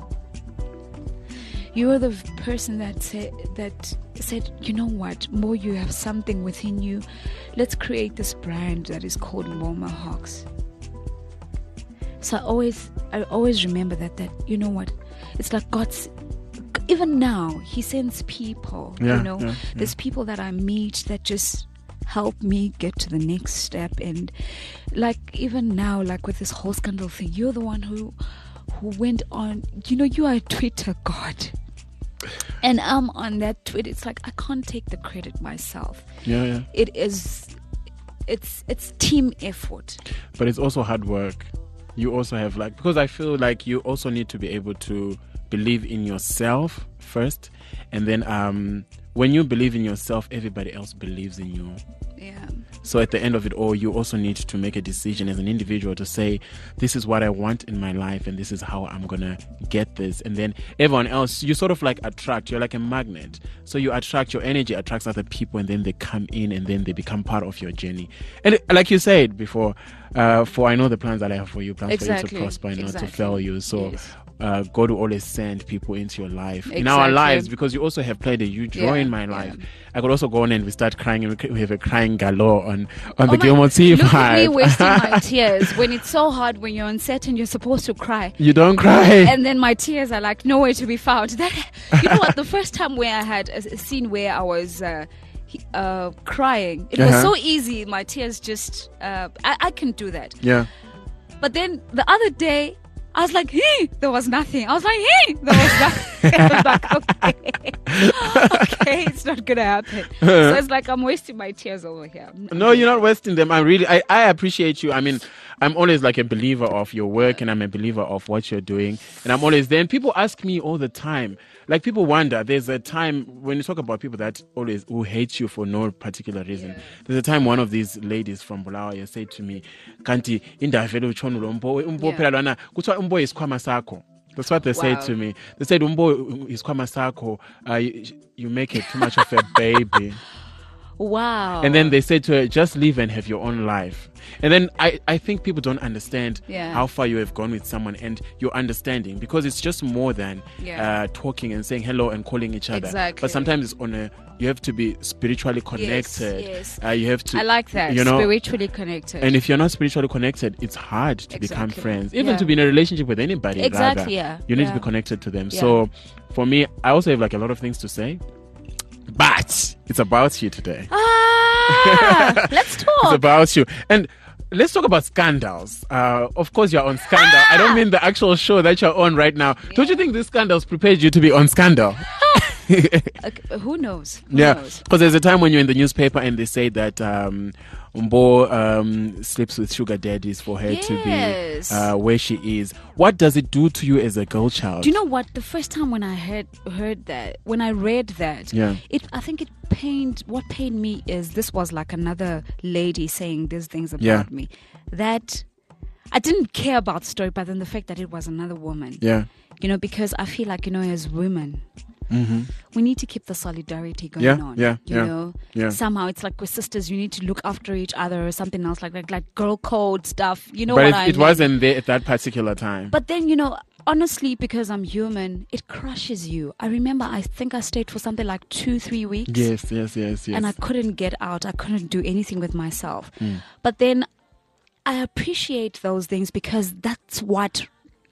[SPEAKER 3] You are the person that said, that said, you know what, Mo, you have something within you. Let's create this brand that is called Mboma Hawks. So I always, I always remember that, that, you know what, it's like God's, even now, He sends people,
[SPEAKER 2] Yeah,
[SPEAKER 3] you know,
[SPEAKER 2] yeah, yeah.
[SPEAKER 3] there's people that I meet that just help me get to the next step. And like, even now, like with this whole scandal thing, you're the one who, who went on, you know, you are a Twitter god. And I'm on that Twitter. It's like, I can't take the credit myself.
[SPEAKER 2] Yeah, yeah.
[SPEAKER 3] It is, it's, it's team effort.
[SPEAKER 2] But it's also hard work. You also have like, because I feel like you also need to be able to believe in yourself first, and then um when you believe in yourself, everybody else believes in you.
[SPEAKER 3] Yeah.
[SPEAKER 2] So at the end of it all, you also need to make a decision as an individual to say, this is what I want in my life and this is how I'm gonna get this. And then everyone else, you sort of like attract, you're like a magnet. So you attract, your energy attracts other people, and then they come in and then they become part of your journey. And like you said before, uh, for I know the plans that I have for you, plans for you
[SPEAKER 3] Exactly.
[SPEAKER 2] to prosper and not
[SPEAKER 3] Exactly.
[SPEAKER 2] to fail you. So
[SPEAKER 3] Yes.
[SPEAKER 2] uh, God will always send people into your life, in our
[SPEAKER 3] Exactly.
[SPEAKER 2] lives, because you also have played a huge role
[SPEAKER 3] Yeah,
[SPEAKER 2] in my
[SPEAKER 3] yeah.
[SPEAKER 2] life. I could also go on and we start crying, and we we have a crying galore on, on the
[SPEAKER 3] Oh my-
[SPEAKER 2] Gilmore T
[SPEAKER 3] Look at me
[SPEAKER 2] vibe.
[SPEAKER 3] wasting my tears when it's so hard, when you're on set and you're supposed to cry.
[SPEAKER 2] You don't cry.
[SPEAKER 3] And then my tears are like nowhere to be found. That, you know what? The first time where I had a, a scene where I was uh, he- uh, crying, it was
[SPEAKER 2] Uh-huh.
[SPEAKER 3] so easy. My tears just, uh, I, I can do that.
[SPEAKER 2] Yeah.
[SPEAKER 3] But then the other day, I was like, hey, there was nothing. I was like, hey, there was nothing. I was like, okay, okay, it's not gonna happen. So it's like I'm wasting my tears over here.
[SPEAKER 2] No, you're not wasting them. I really, I, I appreciate you. I mean, I'm always like a believer of your work, and I'm a believer of what you're doing. And I'm always there. And people ask me all the time, like people wonder, there's a time when you talk about people that always, who hate you for no particular reason. There's a time one of these ladies from Bulawayo said to me, Kanti, indavele uchonula umbo, umbo
[SPEAKER 3] Yeah.
[SPEAKER 2] phela lwana, kuthiwa umbo isikhwama sakho. That's what they said
[SPEAKER 3] Wow.
[SPEAKER 2] to me. They said, umbo isikhwama sakho, uh, you, you make it too much of a baby.
[SPEAKER 3] Wow.
[SPEAKER 2] And then they said to her, just live and have your own life. And then I, I think people don't understand
[SPEAKER 3] Yeah.
[SPEAKER 2] how far you have gone with someone and your understanding, because it's just more than
[SPEAKER 3] Yeah.
[SPEAKER 2] uh, talking and saying hello and calling each other.
[SPEAKER 3] Exactly.
[SPEAKER 2] But sometimes it's on a, you have to be spiritually connected.
[SPEAKER 3] yes.
[SPEAKER 2] Uh, you have to.
[SPEAKER 3] I like that.
[SPEAKER 2] You know,
[SPEAKER 3] Spiritually connected.
[SPEAKER 2] and if you're not spiritually connected, it's hard to become
[SPEAKER 3] Exactly.
[SPEAKER 2] friends, even
[SPEAKER 3] Yeah.
[SPEAKER 2] to be in a relationship with anybody.
[SPEAKER 3] Exactly,
[SPEAKER 2] rather.
[SPEAKER 3] yeah.
[SPEAKER 2] You need
[SPEAKER 3] Yeah.
[SPEAKER 2] to be connected to them.
[SPEAKER 3] Yeah.
[SPEAKER 2] So for me, I also have like a lot of things to say, but it's about you today.
[SPEAKER 3] ah, let's
[SPEAKER 2] It's
[SPEAKER 3] talk.
[SPEAKER 2] about you. And let's talk about scandals. Uh, of course, you're on Scandal. I don't mean the actual show that you're on right now. Don't you think these scandals prepared you to be on Scandal?
[SPEAKER 3] Okay, who knows? Who
[SPEAKER 2] Yeah,
[SPEAKER 3] knows?
[SPEAKER 2] because there's a time when you're in the newspaper and they say that um, Umbo um, sleeps with sugar daddies for her
[SPEAKER 3] Yes.
[SPEAKER 2] to be uh, where she is. What does it do to you as a girl child?
[SPEAKER 3] Do you know what? The first time when I heard heard that, when I read that,
[SPEAKER 2] Yeah.
[SPEAKER 3] it I think it pained. What pained me is this was like another lady saying these things about
[SPEAKER 2] Yeah.
[SPEAKER 3] me. That I didn't care about the story, but then the fact that it was another woman.
[SPEAKER 2] Yeah.
[SPEAKER 3] You know, because I feel like, you know, as women,
[SPEAKER 2] Mm-hmm.
[SPEAKER 3] we need to keep the solidarity going
[SPEAKER 2] Yeah,
[SPEAKER 3] on.
[SPEAKER 2] yeah,
[SPEAKER 3] you
[SPEAKER 2] yeah,
[SPEAKER 3] know,
[SPEAKER 2] yeah.
[SPEAKER 3] somehow it's like we're sisters. You need to look after each other or something else like like like girl code stuff. You know
[SPEAKER 2] But
[SPEAKER 3] what
[SPEAKER 2] it,
[SPEAKER 3] I
[SPEAKER 2] it
[SPEAKER 3] mean?
[SPEAKER 2] wasn't there at that particular time.
[SPEAKER 3] But then, you know, honestly, because I'm human, it crushes you. I remember, I think I stayed for something like two, three weeks.
[SPEAKER 2] Yes, yes, yes, yes.
[SPEAKER 3] And I couldn't get out. I couldn't do anything with myself. Mm. But then I appreciate those things because that's what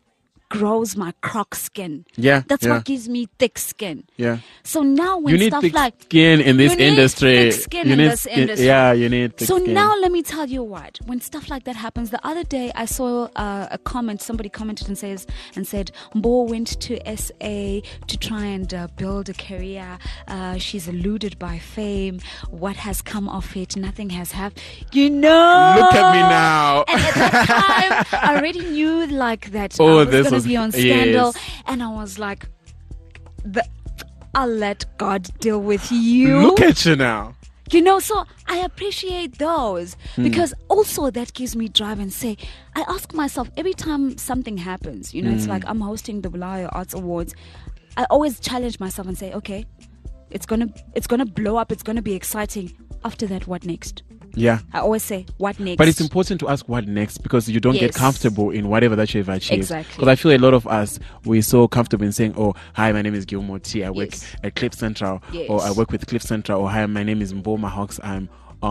[SPEAKER 3] grows my croc skin.
[SPEAKER 2] Yeah.
[SPEAKER 3] That's
[SPEAKER 2] yeah.
[SPEAKER 3] what gives me thick skin.
[SPEAKER 2] Yeah.
[SPEAKER 3] So now when
[SPEAKER 2] you need
[SPEAKER 3] stuff
[SPEAKER 2] thick
[SPEAKER 3] like
[SPEAKER 2] skin in this
[SPEAKER 3] you need
[SPEAKER 2] industry.
[SPEAKER 3] thick skin
[SPEAKER 2] you
[SPEAKER 3] in
[SPEAKER 2] need
[SPEAKER 3] this
[SPEAKER 2] skin,
[SPEAKER 3] industry.
[SPEAKER 2] Yeah, you need thick
[SPEAKER 3] so
[SPEAKER 2] skin.
[SPEAKER 3] now let me tell you what. When stuff like that happens, the other day I saw uh, a comment. Somebody commented and says and said, "Mbo went to S A to try and uh, build a career. Uh, she's eluded by fame. What has come of it? Nothing has happened. You know."
[SPEAKER 2] Look at me now.
[SPEAKER 3] And at that time, I already knew like that
[SPEAKER 2] Oh,
[SPEAKER 3] I was
[SPEAKER 2] this
[SPEAKER 3] going
[SPEAKER 2] was-
[SPEAKER 3] to be on Scandal.
[SPEAKER 2] yes.
[SPEAKER 3] And I was like, the, I'll let God deal with you.
[SPEAKER 2] Look at you now.
[SPEAKER 3] You know, so I appreciate those
[SPEAKER 2] Hmm.
[SPEAKER 3] because also that gives me drive and say, I ask myself every time something happens, you know, it's
[SPEAKER 2] Hmm.
[SPEAKER 3] like I'm hosting the Bulawayo Arts Awards. I always challenge myself and say, okay, it's going to it's gonna blow up. It's going to be exciting. After that, what next?
[SPEAKER 2] Yeah.
[SPEAKER 3] I always say, what next?
[SPEAKER 2] But it's important to ask what next because you don't get
[SPEAKER 3] Yes.
[SPEAKER 2] comfortable in whatever that you've achieved.
[SPEAKER 3] Exactly.
[SPEAKER 2] Because I feel a lot of us, we're so comfortable in saying, oh, hi, my name is Gilmore T. I work
[SPEAKER 3] Yes.
[SPEAKER 2] at Cliff Central.
[SPEAKER 3] Yes.
[SPEAKER 2] Or I work with Cliff Central. Or hi, my name is Mboma Hawks. I'm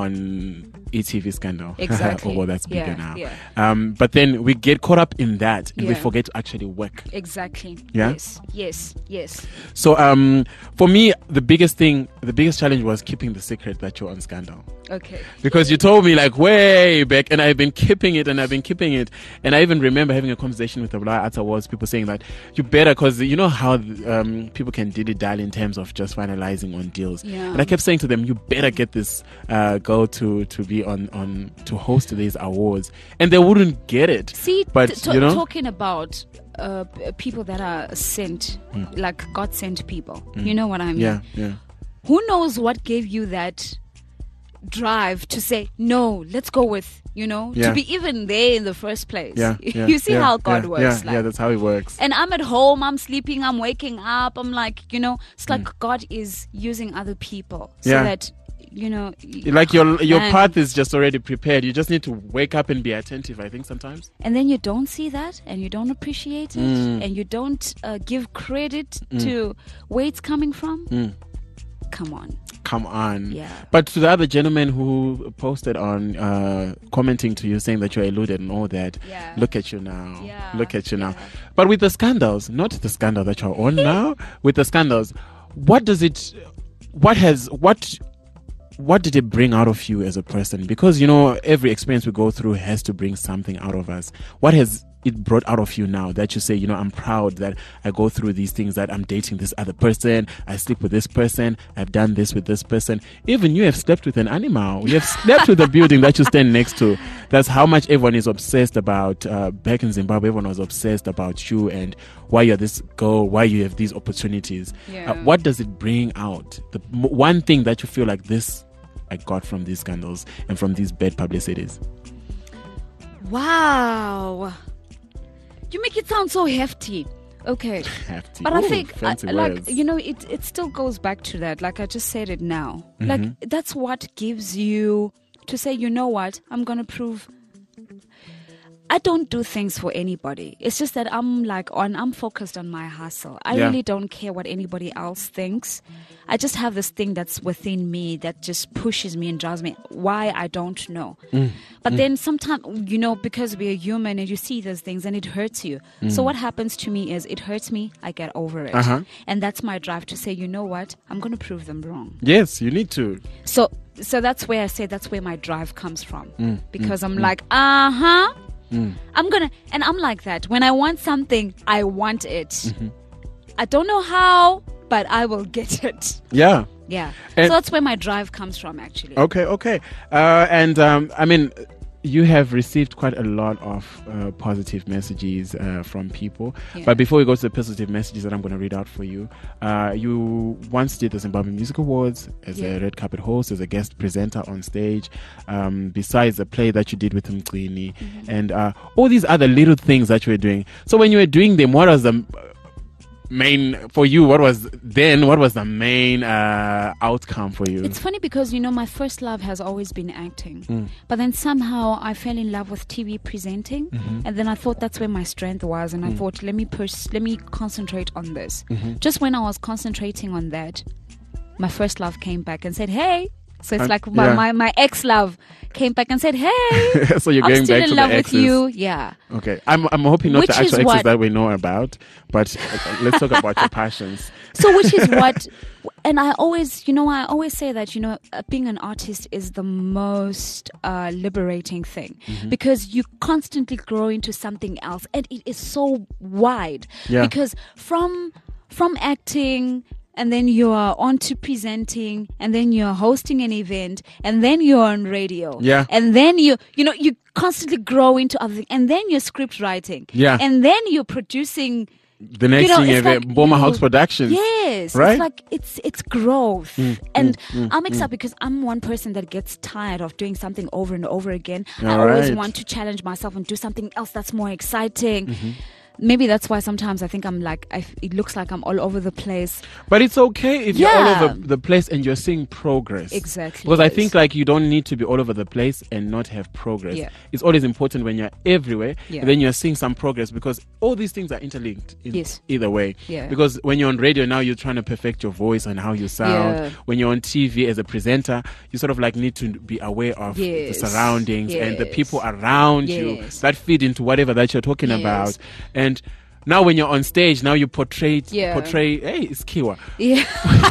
[SPEAKER 2] on E T V Scandal.
[SPEAKER 3] Exactly.
[SPEAKER 2] Oh, well, that's bigger
[SPEAKER 3] Yeah,
[SPEAKER 2] now.
[SPEAKER 3] yeah.
[SPEAKER 2] Um, but then we get caught up in that and we
[SPEAKER 3] Yeah.
[SPEAKER 2] forget to actually work.
[SPEAKER 3] Exactly.
[SPEAKER 2] Yeah?
[SPEAKER 3] Yes. Yes. Yes.
[SPEAKER 2] So um, for me, the biggest thing, the biggest challenge was keeping the secret that you're on Scandal.
[SPEAKER 3] Okay.
[SPEAKER 2] Because you told me like way back, and I've been keeping it, and I've been keeping it, and I even remember having a conversation with the Bulawayo Arts Awards, people saying that you better, because you know how um, people can dilly dally in terms of just finalizing on deals.
[SPEAKER 3] Yeah.
[SPEAKER 2] But I kept saying to them, you better get this uh, girl to to be on on to host these awards, and they wouldn't get it.
[SPEAKER 3] See,
[SPEAKER 2] but
[SPEAKER 3] t- t-
[SPEAKER 2] you know,
[SPEAKER 3] talking about uh, p- people that are sent, like God sent people. You know what I mean?
[SPEAKER 2] yeah, yeah.
[SPEAKER 3] Who knows what gave you that drive to say no? Let's go with you know
[SPEAKER 2] Yeah.
[SPEAKER 3] to be even there in the first place.
[SPEAKER 2] Yeah, yeah,
[SPEAKER 3] you see
[SPEAKER 2] yeah,
[SPEAKER 3] how God
[SPEAKER 2] yeah,
[SPEAKER 3] works.
[SPEAKER 2] Yeah,
[SPEAKER 3] like,
[SPEAKER 2] yeah, that's how it works.
[SPEAKER 3] and I'm at home, I'm sleeping, I'm waking up, I'm like, you know, it's like God is using other people so
[SPEAKER 2] Yeah.
[SPEAKER 3] that, you know, y-
[SPEAKER 2] Like your your
[SPEAKER 3] man.
[SPEAKER 2] path is just already prepared. You just need to wake up and be attentive. I think sometimes.
[SPEAKER 3] and then you don't see that and you don't appreciate it
[SPEAKER 2] Mm.
[SPEAKER 3] and you don't uh, give credit to where it's coming from.
[SPEAKER 2] Mm.
[SPEAKER 3] Come on.
[SPEAKER 2] Come on.
[SPEAKER 3] Yeah.
[SPEAKER 2] But to the other gentleman who posted on uh, commenting to you saying that you're eluded and all that,
[SPEAKER 3] Yeah.
[SPEAKER 2] look at you now.
[SPEAKER 3] Yeah,
[SPEAKER 2] Look at you now.
[SPEAKER 3] yeah.
[SPEAKER 2] But with the scandals, not the scandal that you're on now, with the scandals, what does it, what has, what, what did it bring out of you as a person? Because, you know, every experience we go through has to bring something out of us. What has it brought out of you now that you say, you know, I'm proud that I go through these things, that I'm dating this other person, I sleep with this person, I've done this with this person. Even you have slept with an animal. You have slept with a building that you stand next to. That's how much everyone is obsessed about. Uh, back in Zimbabwe, everyone was obsessed about you and why you're this girl, why you have these opportunities.
[SPEAKER 3] Yeah.
[SPEAKER 2] Uh, what does it bring out? The m- one thing that you feel like this I got from these scandals and from these bad publicities.
[SPEAKER 3] Wow. You make it sound so hefty. Okay.
[SPEAKER 2] Hefty.
[SPEAKER 3] But I
[SPEAKER 2] Ooh,
[SPEAKER 3] think, I,
[SPEAKER 2] fancy
[SPEAKER 3] like,
[SPEAKER 2] words.
[SPEAKER 3] you know, it, it still goes back to that. Like I just said it now.
[SPEAKER 2] Mm-hmm.
[SPEAKER 3] Like, that's what gives you to say, you know what, I'm going to prove. I don't do things for anybody. It's just that I'm like on, I'm focused on my hustle. I
[SPEAKER 2] Yeah.
[SPEAKER 3] really don't care what anybody else thinks. I just have this thing that's within me that just pushes me and drives me. Why, I don't know.
[SPEAKER 2] Mm.
[SPEAKER 3] But then sometimes, you know, because we're human and you see those things and it hurts you. So what happens to me is it hurts me, I get over it.
[SPEAKER 2] Mm. Uh-huh.
[SPEAKER 3] And that's my drive to say, you know what, I'm going to prove them wrong.
[SPEAKER 2] Yes, you need to.
[SPEAKER 3] So so that's where I say that's where my drive comes from.
[SPEAKER 2] Mm,
[SPEAKER 3] Because I'm like, uh-huh. I'm going to, and I'm like that. When I want something, I want it.
[SPEAKER 2] Mm-hmm.
[SPEAKER 3] I don't know how, but I will get it.
[SPEAKER 2] Yeah.
[SPEAKER 3] Yeah.
[SPEAKER 2] And-
[SPEAKER 3] so that's where my drive comes from, actually.
[SPEAKER 2] Okay, okay. Uh, and um, I mean, you have received quite a lot of uh, positive messages uh, from people.
[SPEAKER 3] Yeah.
[SPEAKER 2] But before we go to the positive messages that I'm going to read out for you, uh, you once did the Zimbabwe Music Awards as
[SPEAKER 3] Yeah.
[SPEAKER 2] a red carpet host, as a guest presenter on stage, um, besides the play that you did with Mgcini,
[SPEAKER 3] Mm-hmm.
[SPEAKER 2] and uh, all these other little things that you were doing. So when you were doing them, what was the main for you? What was then? What was the main uh, outcome for you?
[SPEAKER 3] It's funny because, you know, my first love has always been acting.
[SPEAKER 2] Mm.
[SPEAKER 3] But then somehow I fell in love with T V presenting.
[SPEAKER 2] Mm-hmm.
[SPEAKER 3] And then I thought that's where my strength was. And I
[SPEAKER 2] Mm.
[SPEAKER 3] thought, let me pers- let me concentrate on this.
[SPEAKER 2] Mm-hmm.
[SPEAKER 3] Just when I was concentrating on that, my first love came back and said, hey. So it's
[SPEAKER 2] Um,
[SPEAKER 3] like my,
[SPEAKER 2] yeah.
[SPEAKER 3] my, my ex-love came back and said, hey,
[SPEAKER 2] So you're
[SPEAKER 3] I'm
[SPEAKER 2] going
[SPEAKER 3] still
[SPEAKER 2] back
[SPEAKER 3] in
[SPEAKER 2] to
[SPEAKER 3] love
[SPEAKER 2] the
[SPEAKER 3] with
[SPEAKER 2] exes.
[SPEAKER 3] you. Yeah.
[SPEAKER 2] Okay, I'm I'm hoping not
[SPEAKER 3] Which
[SPEAKER 2] the
[SPEAKER 3] is
[SPEAKER 2] actual exes
[SPEAKER 3] what-
[SPEAKER 2] that we know about, but uh, let's talk about your passions.
[SPEAKER 3] So which is what, and I always, you know, I always say that, you know, uh, being an artist is the most uh, liberating thing
[SPEAKER 2] Mm-hmm.
[SPEAKER 3] because you constantly grow into something else, and it is so wide.
[SPEAKER 2] Yeah.
[SPEAKER 3] Because from from acting, and then you're on to presenting, and then you're hosting an event, and then you're on radio.
[SPEAKER 2] Yeah.
[SPEAKER 3] And then you, you know, you constantly grow into other things, and then you're script writing.
[SPEAKER 2] Yeah.
[SPEAKER 3] And then you're producing.
[SPEAKER 2] The next
[SPEAKER 3] You know,
[SPEAKER 2] thing
[SPEAKER 3] it's
[SPEAKER 2] is
[SPEAKER 3] like
[SPEAKER 2] uh, Boma
[SPEAKER 3] you-
[SPEAKER 2] House Productions.
[SPEAKER 3] Yes,
[SPEAKER 2] Right?
[SPEAKER 3] it's like it's it's growth, and
[SPEAKER 2] mm,
[SPEAKER 3] I'm excited because I'm one person that gets tired of doing something over and over again. I
[SPEAKER 2] All
[SPEAKER 3] always
[SPEAKER 2] right.
[SPEAKER 3] want to challenge myself and do something else that's more exciting.
[SPEAKER 2] Mm-hmm.
[SPEAKER 3] Maybe that's why sometimes I think I'm like I, it looks like I'm all over the place.
[SPEAKER 2] But it's okay if you're all
[SPEAKER 3] Yeah.
[SPEAKER 2] over the place and you're seeing progress.
[SPEAKER 3] Exactly,
[SPEAKER 2] Because I
[SPEAKER 3] yes.
[SPEAKER 2] think like you don't need to be all over the place and not have progress.
[SPEAKER 3] Yeah.
[SPEAKER 2] It's always important when you're everywhere,
[SPEAKER 3] Yeah.
[SPEAKER 2] and then you're seeing some progress because all these things are interlinked in
[SPEAKER 3] Yes.
[SPEAKER 2] either way.
[SPEAKER 3] Yeah.
[SPEAKER 2] Because when you're on radio now, you're trying to perfect your voice and how you sound.
[SPEAKER 3] Yeah.
[SPEAKER 2] When you're on T V as a presenter, you sort of like need to be aware of
[SPEAKER 3] Yes.
[SPEAKER 2] the surroundings and the
[SPEAKER 3] Yes.
[SPEAKER 2] people around you
[SPEAKER 3] Yes.
[SPEAKER 2] that feed into whatever that you're talking
[SPEAKER 3] Yes.
[SPEAKER 2] about. And now when you're on stage, now you portray,
[SPEAKER 3] Yeah.
[SPEAKER 2] portray, hey, it's Kiwa.
[SPEAKER 3] Yeah,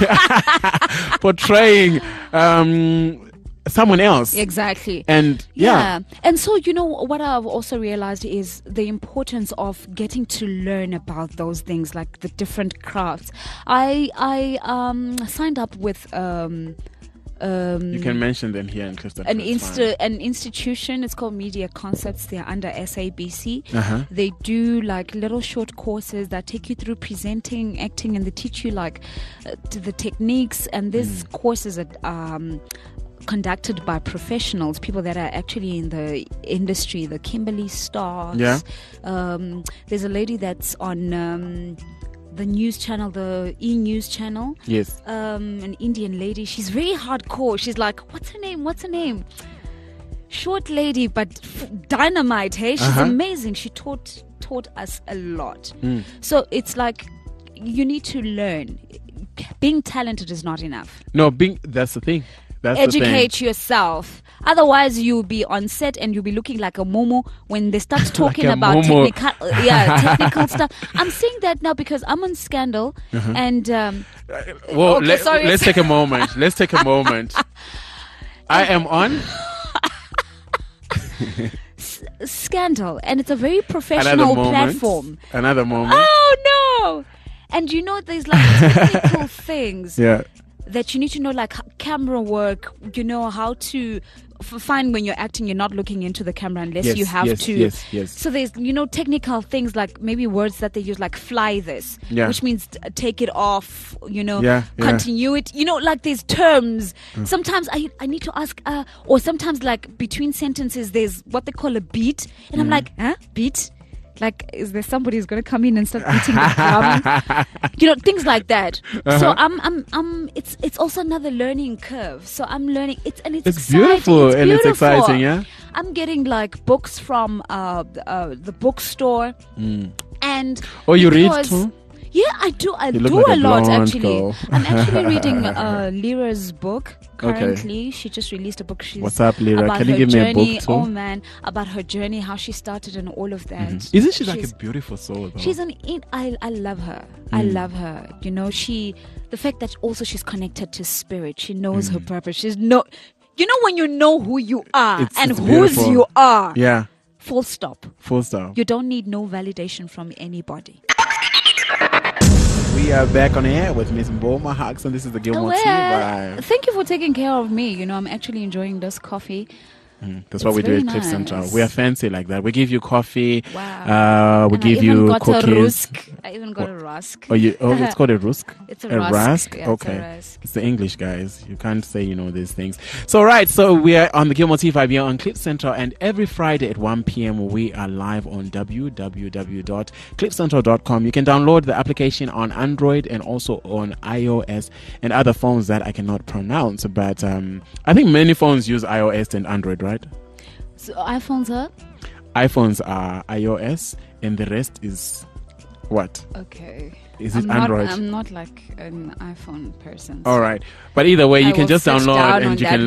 [SPEAKER 2] Portraying um, someone else.
[SPEAKER 3] exactly.
[SPEAKER 2] And yeah.
[SPEAKER 3] And so, you know, what I've also realized is the importance of getting to learn about those things, like the different crafts. I I um signed up with um um
[SPEAKER 2] You can mention them here in Clifton.
[SPEAKER 3] an
[SPEAKER 2] It's
[SPEAKER 3] insta- an institution. It's called Media Concepts. They're under S A B C.
[SPEAKER 2] fine. Uh-huh.
[SPEAKER 3] They do like little short courses that take you through presenting, acting, and they teach you like uh, to the techniques. And these
[SPEAKER 2] Mm.
[SPEAKER 3] courses are um, conducted by professionals, people that are actually in the industry. The Kimberly Stars.
[SPEAKER 2] Yeah.
[SPEAKER 3] Um, there's a lady that's on um, the news channel, the E News channel.
[SPEAKER 2] Yes.
[SPEAKER 3] Um, an Indian lady. She's very hardcore. She's like, what's her name? What's her name? Short lady, but f- dynamite. Hey, she's
[SPEAKER 2] Uh-huh.
[SPEAKER 3] amazing. She taught taught us a lot.
[SPEAKER 2] Mm.
[SPEAKER 3] So it's like you need to learn. Being talented is not enough.
[SPEAKER 2] No, being, that's the thing. That's
[SPEAKER 3] Educate yourself. Otherwise, you'll be on set and you'll be looking like a momo when they start talking
[SPEAKER 2] a
[SPEAKER 3] about
[SPEAKER 2] momo.
[SPEAKER 3] technical, yeah, technical stuff. I'm saying that now because I'm on Scandal, and um,
[SPEAKER 2] the thing. Well,
[SPEAKER 3] Okay,
[SPEAKER 2] let,
[SPEAKER 3] sorry.
[SPEAKER 2] let's take a moment. Let's take a moment. I am on
[SPEAKER 3] Scandal, and it's a very
[SPEAKER 2] another
[SPEAKER 3] professional
[SPEAKER 2] moment.
[SPEAKER 3] platform.
[SPEAKER 2] Another moment.
[SPEAKER 3] Oh no! And you know, there's like technical things
[SPEAKER 2] Yeah.
[SPEAKER 3] that you need to know, like h- camera work. You know how to f- find when you're acting, you're not looking into the camera unless
[SPEAKER 2] Yes,
[SPEAKER 3] you have
[SPEAKER 2] yes,
[SPEAKER 3] to.
[SPEAKER 2] yes, yes.
[SPEAKER 3] So there's, you know, technical things like maybe words that they use, like fly this,
[SPEAKER 2] Yeah.
[SPEAKER 3] which means t- take it off. You know,
[SPEAKER 2] Yeah, yeah.
[SPEAKER 3] continue it. You know, like there's terms. Sometimes I I need to ask, uh, or sometimes like between sentences, there's what they call a beat, and I'm like, huh, beat. Like, is there somebody who's going to come in and start beating the drum? You know, things like that.
[SPEAKER 2] Uh-huh.
[SPEAKER 3] So I'm, I'm, I'm. It's, it's also another learning curve. So I'm learning. It's and it's,
[SPEAKER 2] It's
[SPEAKER 3] exciting.
[SPEAKER 2] beautiful
[SPEAKER 3] It's
[SPEAKER 2] and it's
[SPEAKER 3] beautiful.
[SPEAKER 2] exciting, yeah?
[SPEAKER 3] I'm getting like books from uh, the, uh the bookstore, and
[SPEAKER 2] Oh, you read
[SPEAKER 3] because-
[SPEAKER 2] too?
[SPEAKER 3] Yeah, I do. I
[SPEAKER 2] You look
[SPEAKER 3] do
[SPEAKER 2] like
[SPEAKER 3] a
[SPEAKER 2] a
[SPEAKER 3] lot
[SPEAKER 2] blonde
[SPEAKER 3] actually.
[SPEAKER 2] girl.
[SPEAKER 3] I'm actually reading uh, Lyra's book
[SPEAKER 2] Okay.
[SPEAKER 3] currently. She just released a book. She's
[SPEAKER 2] What's up, Lyra?
[SPEAKER 3] about
[SPEAKER 2] Can you
[SPEAKER 3] her
[SPEAKER 2] give me a
[SPEAKER 3] journey.
[SPEAKER 2] book too?
[SPEAKER 3] Oh man, about her journey, how she started, and all of that.
[SPEAKER 2] Isn't she like
[SPEAKER 3] She's-
[SPEAKER 2] a beautiful soul, though?
[SPEAKER 3] She's an in, I I love her. I
[SPEAKER 2] Mm.
[SPEAKER 3] love her. You know, she the fact that also she's connected to spirit. She knows
[SPEAKER 2] Mm.
[SPEAKER 3] her purpose. She's no you know when you know who you are
[SPEAKER 2] It's-
[SPEAKER 3] and
[SPEAKER 2] it's
[SPEAKER 3] whose
[SPEAKER 2] beautiful.
[SPEAKER 3] you are.
[SPEAKER 2] Yeah,
[SPEAKER 3] Full stop.
[SPEAKER 2] full stop.
[SPEAKER 3] You don't need no validation from anybody.
[SPEAKER 2] We are back on air with Miss Boma Hux, and this is the Gilmore Tea
[SPEAKER 3] Well,
[SPEAKER 2] Vibe.
[SPEAKER 3] thank you for taking care of me. You know, I'm actually enjoying this coffee.
[SPEAKER 2] Mm, that's
[SPEAKER 3] It's
[SPEAKER 2] what we do
[SPEAKER 3] very
[SPEAKER 2] at Cliff Central.
[SPEAKER 3] nice.
[SPEAKER 2] We are fancy like that. We give you coffee.
[SPEAKER 3] Wow.
[SPEAKER 2] Uh, we
[SPEAKER 3] And
[SPEAKER 2] give
[SPEAKER 3] I even
[SPEAKER 2] you
[SPEAKER 3] got a
[SPEAKER 2] cookies.
[SPEAKER 3] rusk. I even got a rusk.
[SPEAKER 2] Oh, you, oh, it's called a rusk?
[SPEAKER 3] It's a
[SPEAKER 2] A
[SPEAKER 3] rusk.
[SPEAKER 2] rusk?
[SPEAKER 3] Yeah, it's a
[SPEAKER 2] Okay.
[SPEAKER 3] rusk.
[SPEAKER 2] It's the English, guys. You can't say you know these things. So, right. So, we are on the Gilmore T five here on Clip Central. And every Friday at one p.m., we are live on w w w dot clip central dot com. You can download the application on Android and also on iOS and other phones that I cannot pronounce. But um, I think many phones use iOS and Android, right?
[SPEAKER 3] So iPhones are?
[SPEAKER 2] iPhones are iOS and the rest is what?
[SPEAKER 3] Okay.
[SPEAKER 2] Is it
[SPEAKER 3] I'm
[SPEAKER 2] Android?
[SPEAKER 3] Not, I'm not like an iPhone person.
[SPEAKER 2] All right. But either way, you
[SPEAKER 3] I
[SPEAKER 2] can
[SPEAKER 3] will
[SPEAKER 2] just
[SPEAKER 3] sit
[SPEAKER 2] download
[SPEAKER 3] down
[SPEAKER 2] and
[SPEAKER 3] on
[SPEAKER 2] you can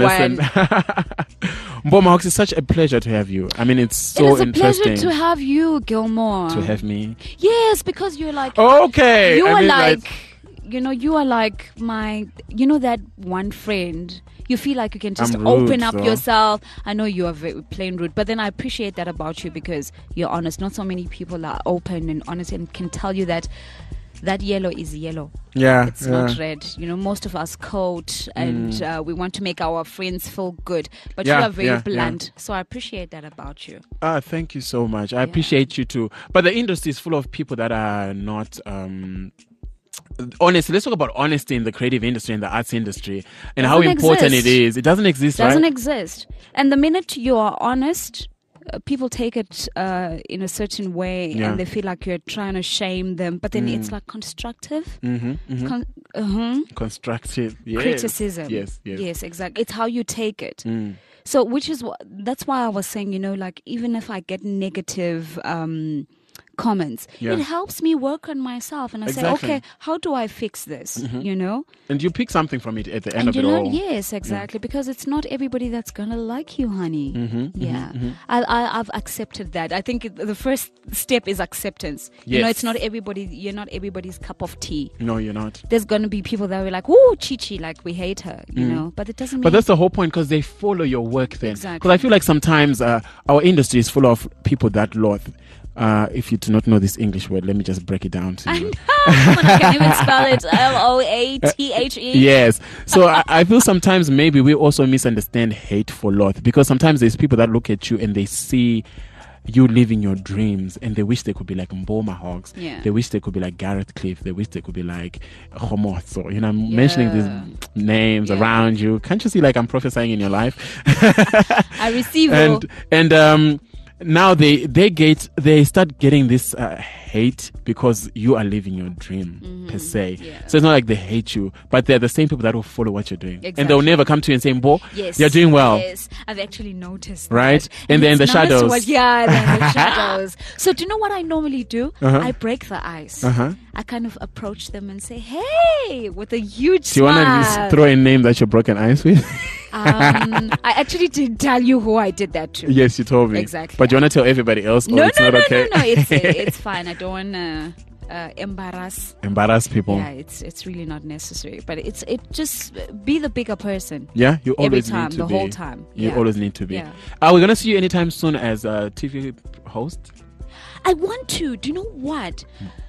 [SPEAKER 3] that
[SPEAKER 2] listen. Mboma Hawks, it's such a pleasure to have you. I mean, it's so
[SPEAKER 3] it is a
[SPEAKER 2] interesting
[SPEAKER 3] pleasure to have you, Gilmore.
[SPEAKER 2] to have me.
[SPEAKER 3] Yes, because you're like
[SPEAKER 2] Okay.
[SPEAKER 3] you
[SPEAKER 2] I
[SPEAKER 3] are
[SPEAKER 2] mean,
[SPEAKER 3] like, you know, you are like my, you know, that one friend. You feel like you can just
[SPEAKER 2] I'm rude,
[SPEAKER 3] open up
[SPEAKER 2] so.
[SPEAKER 3] yourself. I know you are very plain rude, but then I appreciate that about you because you're honest. Not so many people are open and honest and can tell you that that yellow is yellow.
[SPEAKER 2] yeah.
[SPEAKER 3] It's
[SPEAKER 2] yeah.
[SPEAKER 3] not red. You know, most of us coat and uh, we want to make our friends feel good. But
[SPEAKER 2] Yeah,
[SPEAKER 3] you are very
[SPEAKER 2] yeah,
[SPEAKER 3] blunt. So I appreciate that about you.
[SPEAKER 2] Ah, thank you so much. I
[SPEAKER 3] Yeah.
[SPEAKER 2] appreciate you too. But the industry is full of people that are not um honestly. Let's talk about honesty in the creative industry and the arts industry and how
[SPEAKER 3] Doesn't
[SPEAKER 2] important
[SPEAKER 3] exist.
[SPEAKER 2] it is. It doesn't exist,
[SPEAKER 3] Doesn't
[SPEAKER 2] right?
[SPEAKER 3] exist. And the minute you are honest, uh, people take it uh, in a certain way
[SPEAKER 2] Yeah.
[SPEAKER 3] and they feel like you're trying to shame them. But then it's like constructive
[SPEAKER 2] mm-hmm, mm-hmm.
[SPEAKER 3] con- uh-huh,
[SPEAKER 2] Constructive yes.
[SPEAKER 3] criticism.
[SPEAKER 2] Yes, yes.
[SPEAKER 3] Yes, exactly. It's how you take it.
[SPEAKER 2] Mm.
[SPEAKER 3] So, which is what, that's why I was saying, you know, like even if I get negative um, comments,
[SPEAKER 2] Yeah.
[SPEAKER 3] it helps me work on myself. And I
[SPEAKER 2] Exactly.
[SPEAKER 3] say, okay, how do I fix this? You know?
[SPEAKER 2] And you pick something from it at the end
[SPEAKER 3] And
[SPEAKER 2] of
[SPEAKER 3] you
[SPEAKER 2] it
[SPEAKER 3] learn,
[SPEAKER 2] all.
[SPEAKER 3] yes, exactly, because it's not everybody that's gonna like you, honey.
[SPEAKER 2] Mm-hmm,
[SPEAKER 3] yeah, I, I, I've accepted that. I think it, the first step is acceptance. You know,
[SPEAKER 2] Yes.
[SPEAKER 3] it's not everybody. You're not everybody's cup of tea.
[SPEAKER 2] No, you're not.
[SPEAKER 3] There's gonna be people that were like, "Ooh, Chichi," like we hate her, you know. But it doesn't mean.
[SPEAKER 2] Mm. But that's the whole point because they follow your work then.
[SPEAKER 3] Exactly.
[SPEAKER 2] Because I feel like sometimes uh, our industry is full of people that loth. Uh, if you do not know this English word, let me just break it down to
[SPEAKER 3] I
[SPEAKER 2] you.
[SPEAKER 3] know. I can't even spell it. L O A T H E.
[SPEAKER 2] Yes. So I, I feel sometimes maybe we also misunderstand hate for loth because sometimes there's people that look at you and they see you living your dreams and they wish they could be like Mboma Hawks.
[SPEAKER 3] Yeah.
[SPEAKER 2] They wish they could be like Gareth Cliff. They wish they could be like Homoth. So, you know, I'm mentioning
[SPEAKER 3] Yeah.
[SPEAKER 2] these names
[SPEAKER 3] Yeah.
[SPEAKER 2] around you. Can't you see like I'm prophesying in your life?
[SPEAKER 3] I receive.
[SPEAKER 2] and and um now they they get they start getting this uh, hate because you are living your dream per se.
[SPEAKER 3] Mm-hmm. Yeah.
[SPEAKER 2] So it's not like they hate you, but they're the same people that will follow what you're doing, and
[SPEAKER 3] Exactly.
[SPEAKER 2] they'll never come to you and say, "Bo,
[SPEAKER 3] Yes,
[SPEAKER 2] you're doing well."
[SPEAKER 3] Yes, I've actually noticed.
[SPEAKER 2] Right?
[SPEAKER 3] that.
[SPEAKER 2] And they're in
[SPEAKER 3] it's
[SPEAKER 2] the
[SPEAKER 3] nice
[SPEAKER 2] shadows.
[SPEAKER 3] what- yeah, they're in the shadows. So do you know what I normally do?
[SPEAKER 2] Uh-huh.
[SPEAKER 3] I break the ice.
[SPEAKER 2] Uh-huh.
[SPEAKER 3] I kind of approach them and say, "Hey," with a huge
[SPEAKER 2] Do you want to
[SPEAKER 3] smile.
[SPEAKER 2] just throw a name that you're broken ice with?
[SPEAKER 3] um, I actually did tell you who I did that to.
[SPEAKER 2] Yes, you told me.
[SPEAKER 3] Exactly.
[SPEAKER 2] But you want to tell everybody else?
[SPEAKER 3] No,
[SPEAKER 2] or it's
[SPEAKER 3] no,
[SPEAKER 2] not
[SPEAKER 3] no,
[SPEAKER 2] okay?
[SPEAKER 3] no, no. It's it's fine. I don't want to uh, embarrass.
[SPEAKER 2] Embarrass people.
[SPEAKER 3] Yeah, it's it's really not necessary. But it's it just be the bigger person.
[SPEAKER 2] Yeah, you
[SPEAKER 3] Every
[SPEAKER 2] always
[SPEAKER 3] time,
[SPEAKER 2] need to
[SPEAKER 3] the
[SPEAKER 2] be.
[SPEAKER 3] whole time.
[SPEAKER 2] You
[SPEAKER 3] Yeah.
[SPEAKER 2] always need to be.
[SPEAKER 3] Yeah.
[SPEAKER 2] Are we gonna see you anytime soon as a T V host?
[SPEAKER 3] I want to. Do you know what?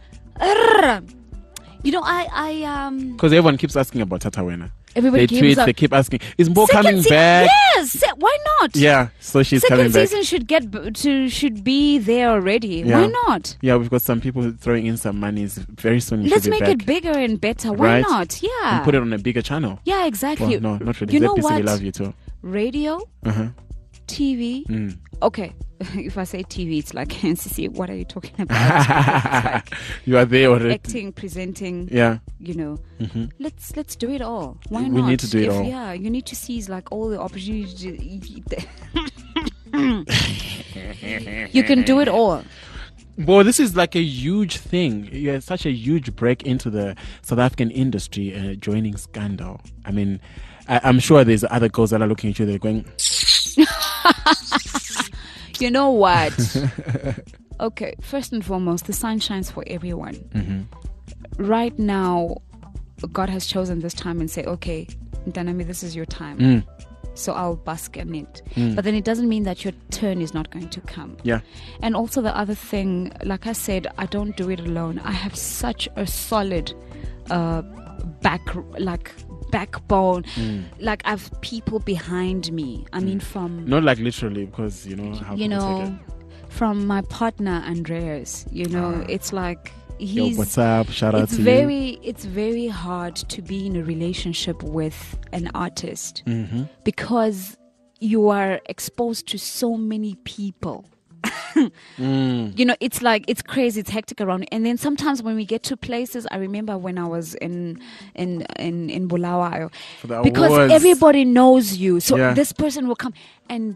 [SPEAKER 3] Urgh. You know, I I um.
[SPEAKER 2] Because everyone keeps asking about Tatawena.
[SPEAKER 3] Everybody
[SPEAKER 2] They
[SPEAKER 3] keeps
[SPEAKER 2] tweet,
[SPEAKER 3] up-
[SPEAKER 2] they keep asking, "Is Mbo
[SPEAKER 3] Second
[SPEAKER 2] coming
[SPEAKER 3] se-
[SPEAKER 2] back?"
[SPEAKER 3] Yes. se- Why not?
[SPEAKER 2] Yeah, so she's
[SPEAKER 3] Second
[SPEAKER 2] coming back.
[SPEAKER 3] season should get b- to should be there already.
[SPEAKER 2] Yeah.
[SPEAKER 3] Why not?
[SPEAKER 2] Yeah, we've got some people throwing in some money. Very soon you
[SPEAKER 3] Let's
[SPEAKER 2] should be
[SPEAKER 3] make
[SPEAKER 2] back.
[SPEAKER 3] it bigger and better. Why
[SPEAKER 2] Right?
[SPEAKER 3] not? Yeah.
[SPEAKER 2] And put it on a bigger channel.
[SPEAKER 3] Yeah, exactly.
[SPEAKER 2] Well, no, not really.
[SPEAKER 3] You know
[SPEAKER 2] Z P C, we
[SPEAKER 3] what?
[SPEAKER 2] love you too.
[SPEAKER 3] Radio,
[SPEAKER 2] Uh-huh.
[SPEAKER 3] T V.
[SPEAKER 2] Mm.
[SPEAKER 3] Okay, if I say T V, it's like N C C. What are you talking about? It's like
[SPEAKER 2] You are there already.
[SPEAKER 3] acting, presenting.
[SPEAKER 2] Yeah.
[SPEAKER 3] You know,
[SPEAKER 2] hmm
[SPEAKER 3] let's let's do it all. Why
[SPEAKER 2] We
[SPEAKER 3] not?
[SPEAKER 2] need to do it
[SPEAKER 3] If-
[SPEAKER 2] all.
[SPEAKER 3] Yeah, you need to seize like all the opportunities. You can do it all.
[SPEAKER 2] Boy, this is like a huge thing. You had such a huge break into the South African industry, uh, joining Scandal. I mean, I, I'm sure there's other girls that are looking at you. They're going,
[SPEAKER 3] You know what? Okay, first and foremost, the sun shines for everyone.
[SPEAKER 2] mm-hmm.
[SPEAKER 3] Right now, God has chosen this time and say, okay, Ntanami, this is your time.
[SPEAKER 2] Mm.
[SPEAKER 3] So I'll bask in it.
[SPEAKER 2] Mm.
[SPEAKER 3] But then it doesn't mean that your turn is not going to come.
[SPEAKER 2] Yeah.
[SPEAKER 3] And also the other thing, like I said, I don't do it alone. I have such a solid uh, back, like backbone. Like I've people behind me. I mean, from
[SPEAKER 2] Not like literally, because you know how
[SPEAKER 3] you
[SPEAKER 2] people take
[SPEAKER 3] know, from my partner Andreas. You know,
[SPEAKER 2] Ah.
[SPEAKER 3] it's like
[SPEAKER 2] it. Yo,
[SPEAKER 3] he's.
[SPEAKER 2] what's up? Shout out
[SPEAKER 3] It's
[SPEAKER 2] to
[SPEAKER 3] very, it's very hard to be in a relationship with an artist
[SPEAKER 2] you. Mm-hmm.
[SPEAKER 3] because you are exposed to so many people.
[SPEAKER 2] Mm.
[SPEAKER 3] You know, it's like it's crazy, it's hectic around. And then sometimes when we get to places, I remember when I was in in in in Bulawayo,
[SPEAKER 2] For the
[SPEAKER 3] because
[SPEAKER 2] awards.
[SPEAKER 3] everybody knows you, so
[SPEAKER 2] Yeah.
[SPEAKER 3] this person will come, and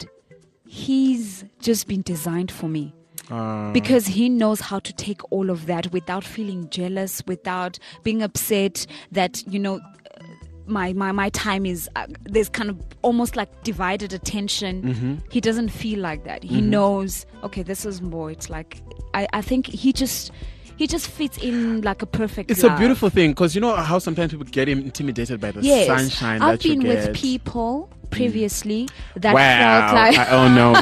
[SPEAKER 3] he's just been designed for me.
[SPEAKER 2] Uh,
[SPEAKER 3] Because he knows how to take all of that without feeling jealous, without being upset that, you know, my my, my time is, uh, there's kind of almost like divided attention.
[SPEAKER 2] Mm-hmm.
[SPEAKER 3] He doesn't feel like that. He knows, okay, this is more. It's like, I, I think he just, he just fits in like a perfect
[SPEAKER 2] it's
[SPEAKER 3] glove.
[SPEAKER 2] a beautiful thing, because you know how sometimes people get intimidated by the
[SPEAKER 3] Yes.
[SPEAKER 2] sunshine
[SPEAKER 3] I've
[SPEAKER 2] that you
[SPEAKER 3] been
[SPEAKER 2] get.
[SPEAKER 3] with people previously that
[SPEAKER 2] wow,
[SPEAKER 3] felt like
[SPEAKER 2] I don't know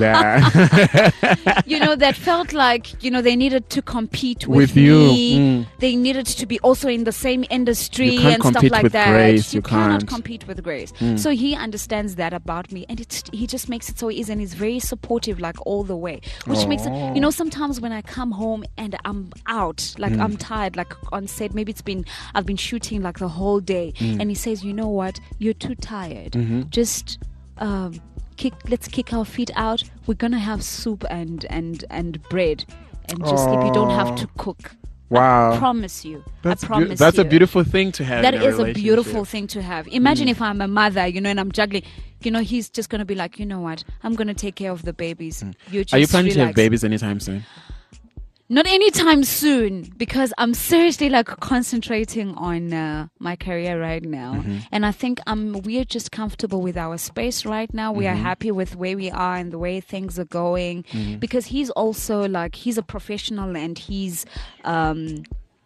[SPEAKER 2] that.
[SPEAKER 3] you know, that felt like, you know, they needed to compete with,
[SPEAKER 2] With you.
[SPEAKER 3] me.
[SPEAKER 2] Mm.
[SPEAKER 3] They needed to be also in the same industry
[SPEAKER 2] You can't
[SPEAKER 3] and stuff
[SPEAKER 2] compete
[SPEAKER 3] like
[SPEAKER 2] with
[SPEAKER 3] that.
[SPEAKER 2] Grace, you
[SPEAKER 3] cannot
[SPEAKER 2] can't.
[SPEAKER 3] compete with Grace.
[SPEAKER 2] Mm.
[SPEAKER 3] So he understands that about me, and it's, he just makes it so easy, and he's very supportive, like all the way. Which makes it, you know, sometimes when I come home and I'm out, like
[SPEAKER 2] Mm.
[SPEAKER 3] I'm tired, like on set, maybe it's been, I've been shooting like the whole day,
[SPEAKER 2] Mm.
[SPEAKER 3] and he says, you know what, you're too tired.
[SPEAKER 2] Mhm.
[SPEAKER 3] Just um, kick let's kick our feet out. We're gonna have soup and and and bread and just sleep. You don't have to cook.
[SPEAKER 2] Wow.
[SPEAKER 3] I promise you.
[SPEAKER 2] That's
[SPEAKER 3] I
[SPEAKER 2] beau-
[SPEAKER 3] promise
[SPEAKER 2] that's
[SPEAKER 3] you.
[SPEAKER 2] a beautiful thing to have.
[SPEAKER 3] That
[SPEAKER 2] in
[SPEAKER 3] is a
[SPEAKER 2] relationship.
[SPEAKER 3] beautiful thing to have. Imagine if I'm a mother, you know, and I'm juggling. You know, he's just gonna be like, you know what? I'm gonna take care of the babies. You just
[SPEAKER 2] Are you planning to have
[SPEAKER 3] relax.
[SPEAKER 2] babies anytime soon?
[SPEAKER 3] Not anytime soon, because I'm seriously like concentrating on uh, my career right now,
[SPEAKER 2] Mm-hmm.
[SPEAKER 3] and I think um we're just comfortable with our space right now. We
[SPEAKER 2] Mm-hmm.
[SPEAKER 3] are happy with where we are and the way things are going,
[SPEAKER 2] Mm-hmm.
[SPEAKER 3] because he's also like, he's a professional, and he's um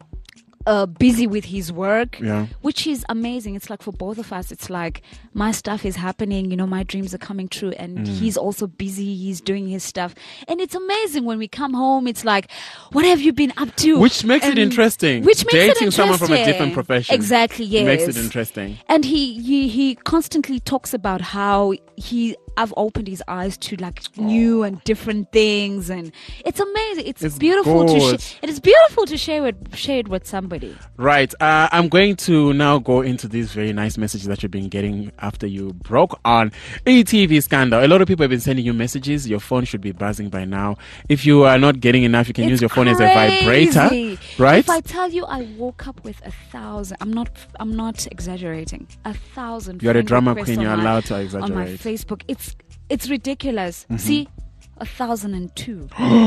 [SPEAKER 3] uh, busy with his work,
[SPEAKER 2] Yeah.
[SPEAKER 3] which is amazing. It's like for both of us, it's like my stuff is happening, you know, my dreams are coming true, and
[SPEAKER 2] Mm.
[SPEAKER 3] he's also busy, he's doing his stuff. And it's amazing when we come home, it's like, what have you been up to?
[SPEAKER 2] Which makes it
[SPEAKER 3] And-
[SPEAKER 2] interesting.
[SPEAKER 3] Which makes
[SPEAKER 2] Dating
[SPEAKER 3] it
[SPEAKER 2] someone from a different
[SPEAKER 3] interesting.
[SPEAKER 2] profession.
[SPEAKER 3] Exactly, yes.
[SPEAKER 2] Makes it interesting.
[SPEAKER 3] And he, he, he constantly talks about how he, I've opened his eyes to like new and different things, and it's amazing. It's,
[SPEAKER 2] It's
[SPEAKER 3] beautiful to
[SPEAKER 2] gorgeous.
[SPEAKER 3] share. It is beautiful to share it, share it with somebody.
[SPEAKER 2] Right. Uh, I'm going to now go into these very nice messages that you've been getting after you broke on E T V scandal. A lot of people have been sending you messages. Your phone should be buzzing by now. If you are not getting enough, you can
[SPEAKER 3] It's
[SPEAKER 2] use your phone as a
[SPEAKER 3] crazy.
[SPEAKER 2] vibrator. Right?
[SPEAKER 3] If I tell you, I woke up with a thousand. I'm not. I'm not exaggerating. A thousand.
[SPEAKER 2] You're a
[SPEAKER 3] friend
[SPEAKER 2] drama
[SPEAKER 3] requests
[SPEAKER 2] queen.
[SPEAKER 3] on
[SPEAKER 2] You're
[SPEAKER 3] my-
[SPEAKER 2] allowed to
[SPEAKER 3] on my
[SPEAKER 2] exaggerate. Mm-hmm.
[SPEAKER 3] Facebook. It's it's ridiculous. See, a thousand and two.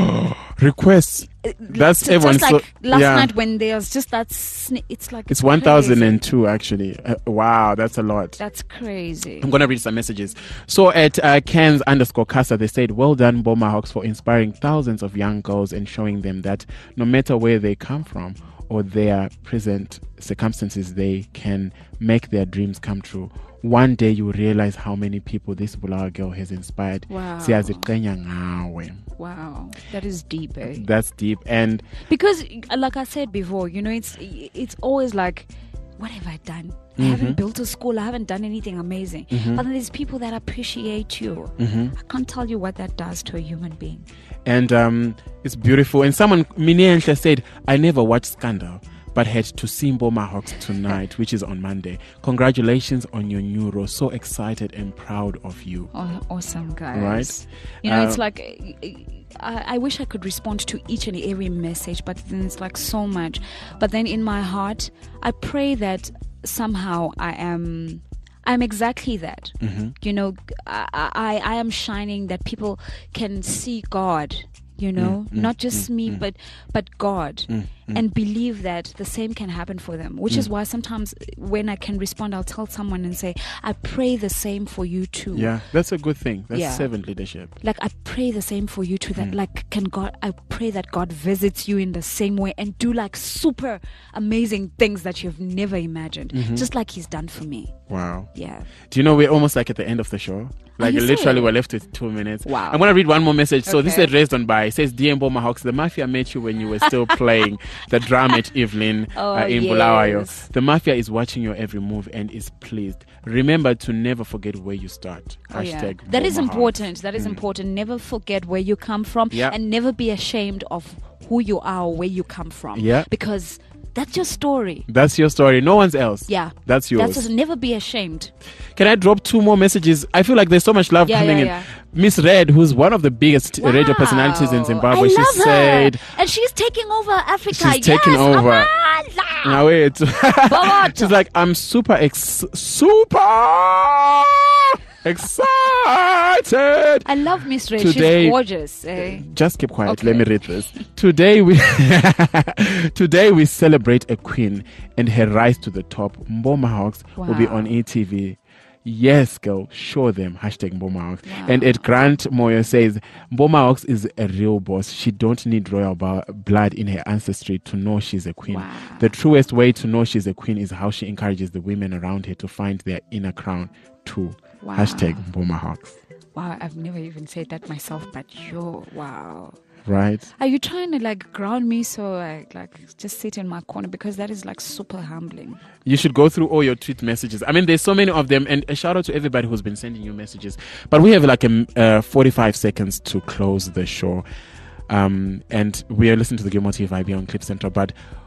[SPEAKER 2] Requests. That's
[SPEAKER 3] just,
[SPEAKER 2] everyone.
[SPEAKER 3] just
[SPEAKER 2] So,
[SPEAKER 3] like last
[SPEAKER 2] yeah.
[SPEAKER 3] night when there's just that. Sni- it's like
[SPEAKER 2] It's one thousand
[SPEAKER 3] crazy.
[SPEAKER 2] two actually. Uh, wow, that's a lot.
[SPEAKER 3] That's crazy.
[SPEAKER 2] I'm going to read some messages. So at uh, Ken's underscore Casa, they said, well done, Boma Hawks, for inspiring thousands of young girls and showing them that no matter where they come from or their present circumstances, they can make their dreams come true. One day you will realize how many people this Bulawa girl has inspired.
[SPEAKER 3] Wow.
[SPEAKER 2] Siyaziqhenya ngawe.
[SPEAKER 3] Wow, that is deep, eh?
[SPEAKER 2] That's deep. And
[SPEAKER 3] Because, like I said before, you know, it's it's always like, what have I done? I haven't built a school. I haven't done anything amazing. But then there's people that appreciate you. I can't tell you what that does to a human being.
[SPEAKER 2] and um, it's beautiful. And someone, Miniensha, said, I never watched Scandal, but had to see Boma Hawks tonight, which is on Monday. Congratulations on your new role. So excited and proud of you.
[SPEAKER 3] Oh, awesome, guys.
[SPEAKER 2] Right.
[SPEAKER 3] You know,
[SPEAKER 2] Uh,
[SPEAKER 3] it's like, I, I wish I could respond to each and every message, but then it's like so much. But then in my heart, I pray that somehow I am... I'm exactly that.
[SPEAKER 2] Mm-hmm.
[SPEAKER 3] You know, I, I I am shining that people can see God. You know,
[SPEAKER 2] Mm, mm,
[SPEAKER 3] not just
[SPEAKER 2] mm,
[SPEAKER 3] me,
[SPEAKER 2] mm.
[SPEAKER 3] but but God,
[SPEAKER 2] Mm, mm.
[SPEAKER 3] and believe that the same can happen for them. Which is why sometimes when I can respond, I'll tell someone and say, "I pray the same for you too."
[SPEAKER 2] Yeah, that's a good thing. That's
[SPEAKER 3] Yeah.
[SPEAKER 2] servant leadership.
[SPEAKER 3] Like I pray the same for you too. That
[SPEAKER 2] Mm.
[SPEAKER 3] like can God? I pray that God visits you in the same way and do like super amazing things that you've never imagined,
[SPEAKER 2] Mhm.
[SPEAKER 3] just like He's done for me.
[SPEAKER 2] Wow.
[SPEAKER 3] Yeah.
[SPEAKER 2] Do you know we're almost like at the end of the show? Like
[SPEAKER 3] you
[SPEAKER 2] literally
[SPEAKER 3] serious?
[SPEAKER 2] we're left with two minutes.
[SPEAKER 3] Wow.
[SPEAKER 2] I'm going to read one more message. So this
[SPEAKER 3] Okay.
[SPEAKER 2] is addressed on by. It says, Dear Mboma Hawks, the Mafia met you when you were still playing the drum at Evelyn
[SPEAKER 3] Oh,
[SPEAKER 2] uh, in
[SPEAKER 3] yes.
[SPEAKER 2] Bulawayo. The Mafia is watching your every move and is pleased. Remember to never forget where you start.
[SPEAKER 3] Oh, yeah.
[SPEAKER 2] Hashtag
[SPEAKER 3] That is
[SPEAKER 2] Mboma Hawks.
[SPEAKER 3] important. That is important. Never forget where you come from,
[SPEAKER 2] Yeah.
[SPEAKER 3] and never be ashamed of who you are or where you come from.
[SPEAKER 2] Yeah.
[SPEAKER 3] Because that's your story.
[SPEAKER 2] That's your story. No one's else.
[SPEAKER 3] Yeah.
[SPEAKER 2] That's yours.
[SPEAKER 3] That's just, never be ashamed.
[SPEAKER 2] Can I drop two more messages? I feel like there's so much love
[SPEAKER 3] Yeah,
[SPEAKER 2] coming
[SPEAKER 3] yeah,
[SPEAKER 2] in.
[SPEAKER 3] yeah.
[SPEAKER 2] Miss Red, who's one of the biggest
[SPEAKER 3] Wow.
[SPEAKER 2] radio personalities in Zimbabwe,
[SPEAKER 3] I
[SPEAKER 2] she
[SPEAKER 3] love her.
[SPEAKER 2] said,
[SPEAKER 3] And she's taking over Africa.
[SPEAKER 2] She's taking
[SPEAKER 3] yes,
[SPEAKER 2] over.
[SPEAKER 3] Amandla.
[SPEAKER 2] now wait.
[SPEAKER 3] Bobota.
[SPEAKER 2] She's like, I'm super, ex- super excited.
[SPEAKER 3] I love Miss Ray.
[SPEAKER 2] Today-
[SPEAKER 3] She's gorgeous. Eh?
[SPEAKER 2] Just keep quiet.
[SPEAKER 3] Okay.
[SPEAKER 2] Let me read this. Today we today we celebrate a queen and her rise to the top. Mboma Hawks will be
[SPEAKER 3] Wow.
[SPEAKER 2] on E T V. Yes, girl, show them. Hashtag Mboma Hawks.
[SPEAKER 3] Wow.
[SPEAKER 2] And Ed Grant Moyo says, Mboma Hawks is a real boss. She don't need royal ba- blood in her ancestry to know she's a queen.
[SPEAKER 3] Wow.
[SPEAKER 2] The truest way to know she's a queen is how she encourages the women around her to find their inner crown too.
[SPEAKER 3] Wow.
[SPEAKER 2] Hashtag Mboma Hawks.
[SPEAKER 3] Wow, I've never even said that myself, but yo, wow.
[SPEAKER 2] Right?
[SPEAKER 3] Are you trying to like ground me so I like just sit in my corner, because that is like super humbling.
[SPEAKER 2] You should go through all your tweet messages. I mean, there's so many of them, and a shout out to everybody who's been sending you messages. But we have like a uh, forty-five seconds to close the show, um, and we are listening to the Gilmore T V on Clip Central. But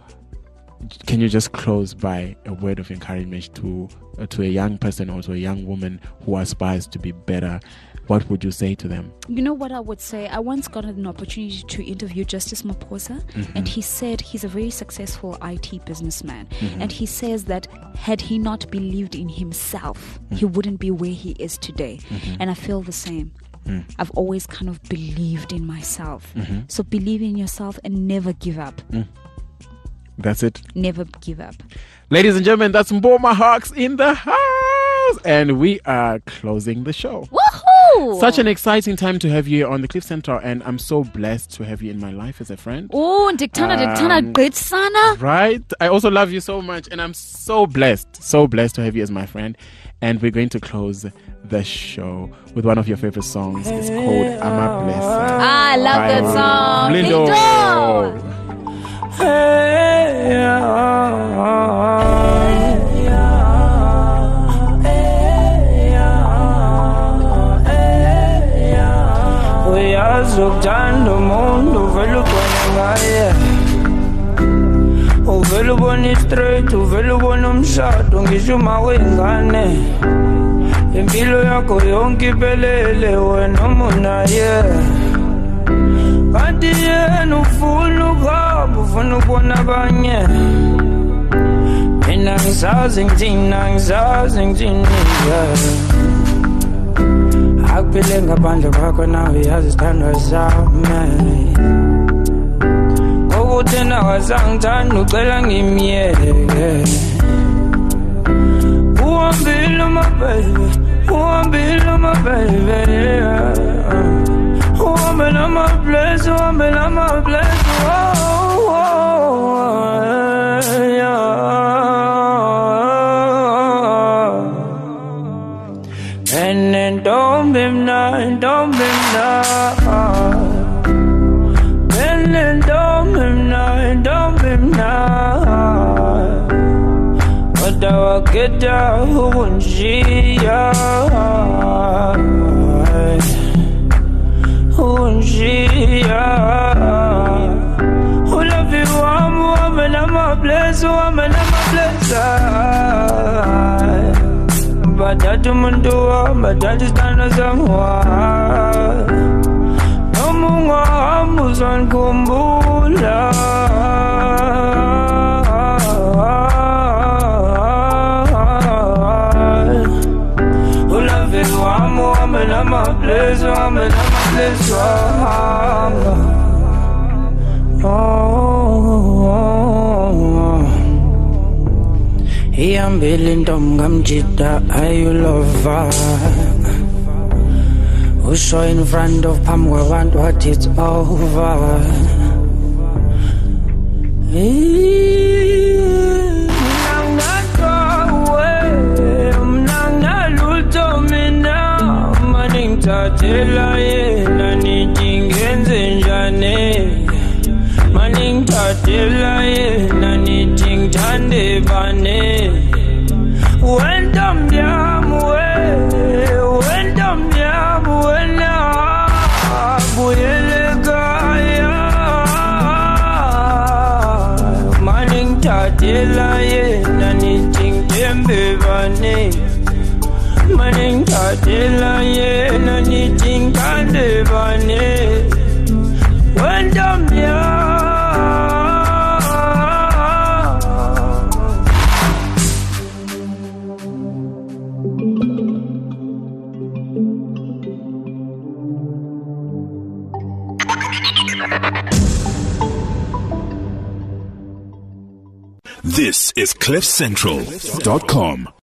[SPEAKER 2] can you just close by a word of encouragement to uh, to a young person or to a young woman who aspires to be better? What would you say to them?
[SPEAKER 3] You know what I would say? I once got an opportunity to interview Justice Maposa,
[SPEAKER 2] Mm-hmm.
[SPEAKER 3] and he said he's a very successful I T businessman. And he says that had he not believed in himself, he wouldn't be where he is today. And I feel the same. I've always kind of believed in myself. So believe in yourself and never give up.
[SPEAKER 2] That's it.
[SPEAKER 3] Never give up.
[SPEAKER 2] Ladies and gentlemen, that's Mboma Hawks in the house, and we are closing the show.
[SPEAKER 3] Woohoo!
[SPEAKER 2] Such an exciting time to have you here on the Cliff Central, and I'm so blessed to have you in my life as a friend.
[SPEAKER 3] Oh, Diktana, Diktana,
[SPEAKER 2] Um,
[SPEAKER 3] great sana.
[SPEAKER 2] Right? I also love you so much, and I'm so blessed, so blessed to have you as my friend. And we're going to close the show with one of your favorite songs. It's called Ama Blessa.
[SPEAKER 3] Ah, I love
[SPEAKER 2] by
[SPEAKER 3] that song.
[SPEAKER 2] Lindo.
[SPEAKER 3] Lindo.
[SPEAKER 4] Uyazi ukuthanda umuntu uvele ugcwele ngaye, uvele ubona i-straight, uvele ubona umshado ngisho uma wengane, impilo yakho yonke iphelele wena uma unaye, kanti yena ufuna ukuhamba, ufuna ukubona abanye. Mina ngisazi ngithini, angisazi ngithini, yeah. Akuphile ngaphandle kwakho nawe yazi isithandwa sami, ukuthi nawe sangithanda ucela ngimyeke. Uhambile my baby, uhambile my baby, uhambile my place, uhambile my place, oh, oh, yeah. And then don't be mad, don't be mad. And then don't be mad, don't be mad. But I will get down who she who she who love you, I'm woman, I'm a blessed woman, I'm a blessed. Badatu mundua, badatu stana zamwa. Nomunga amuzan kumbula. Ulave wamu, ame nama blezo, ame nama blezo. Oh. Ihambile intombi kamjida ayulova, usho in front of phambi kwabantu wathi it's over. Mina maningithathela yena nithi ngenze njani maningithathela yena nithi ngithande bani wentombi yami we wentombi yami wena buyele ekhaya maningithathela yena nithi ngithembe bani maningithathela yena nithi ngithande bani wentombi yami.
[SPEAKER 1] This is cliff central dot com.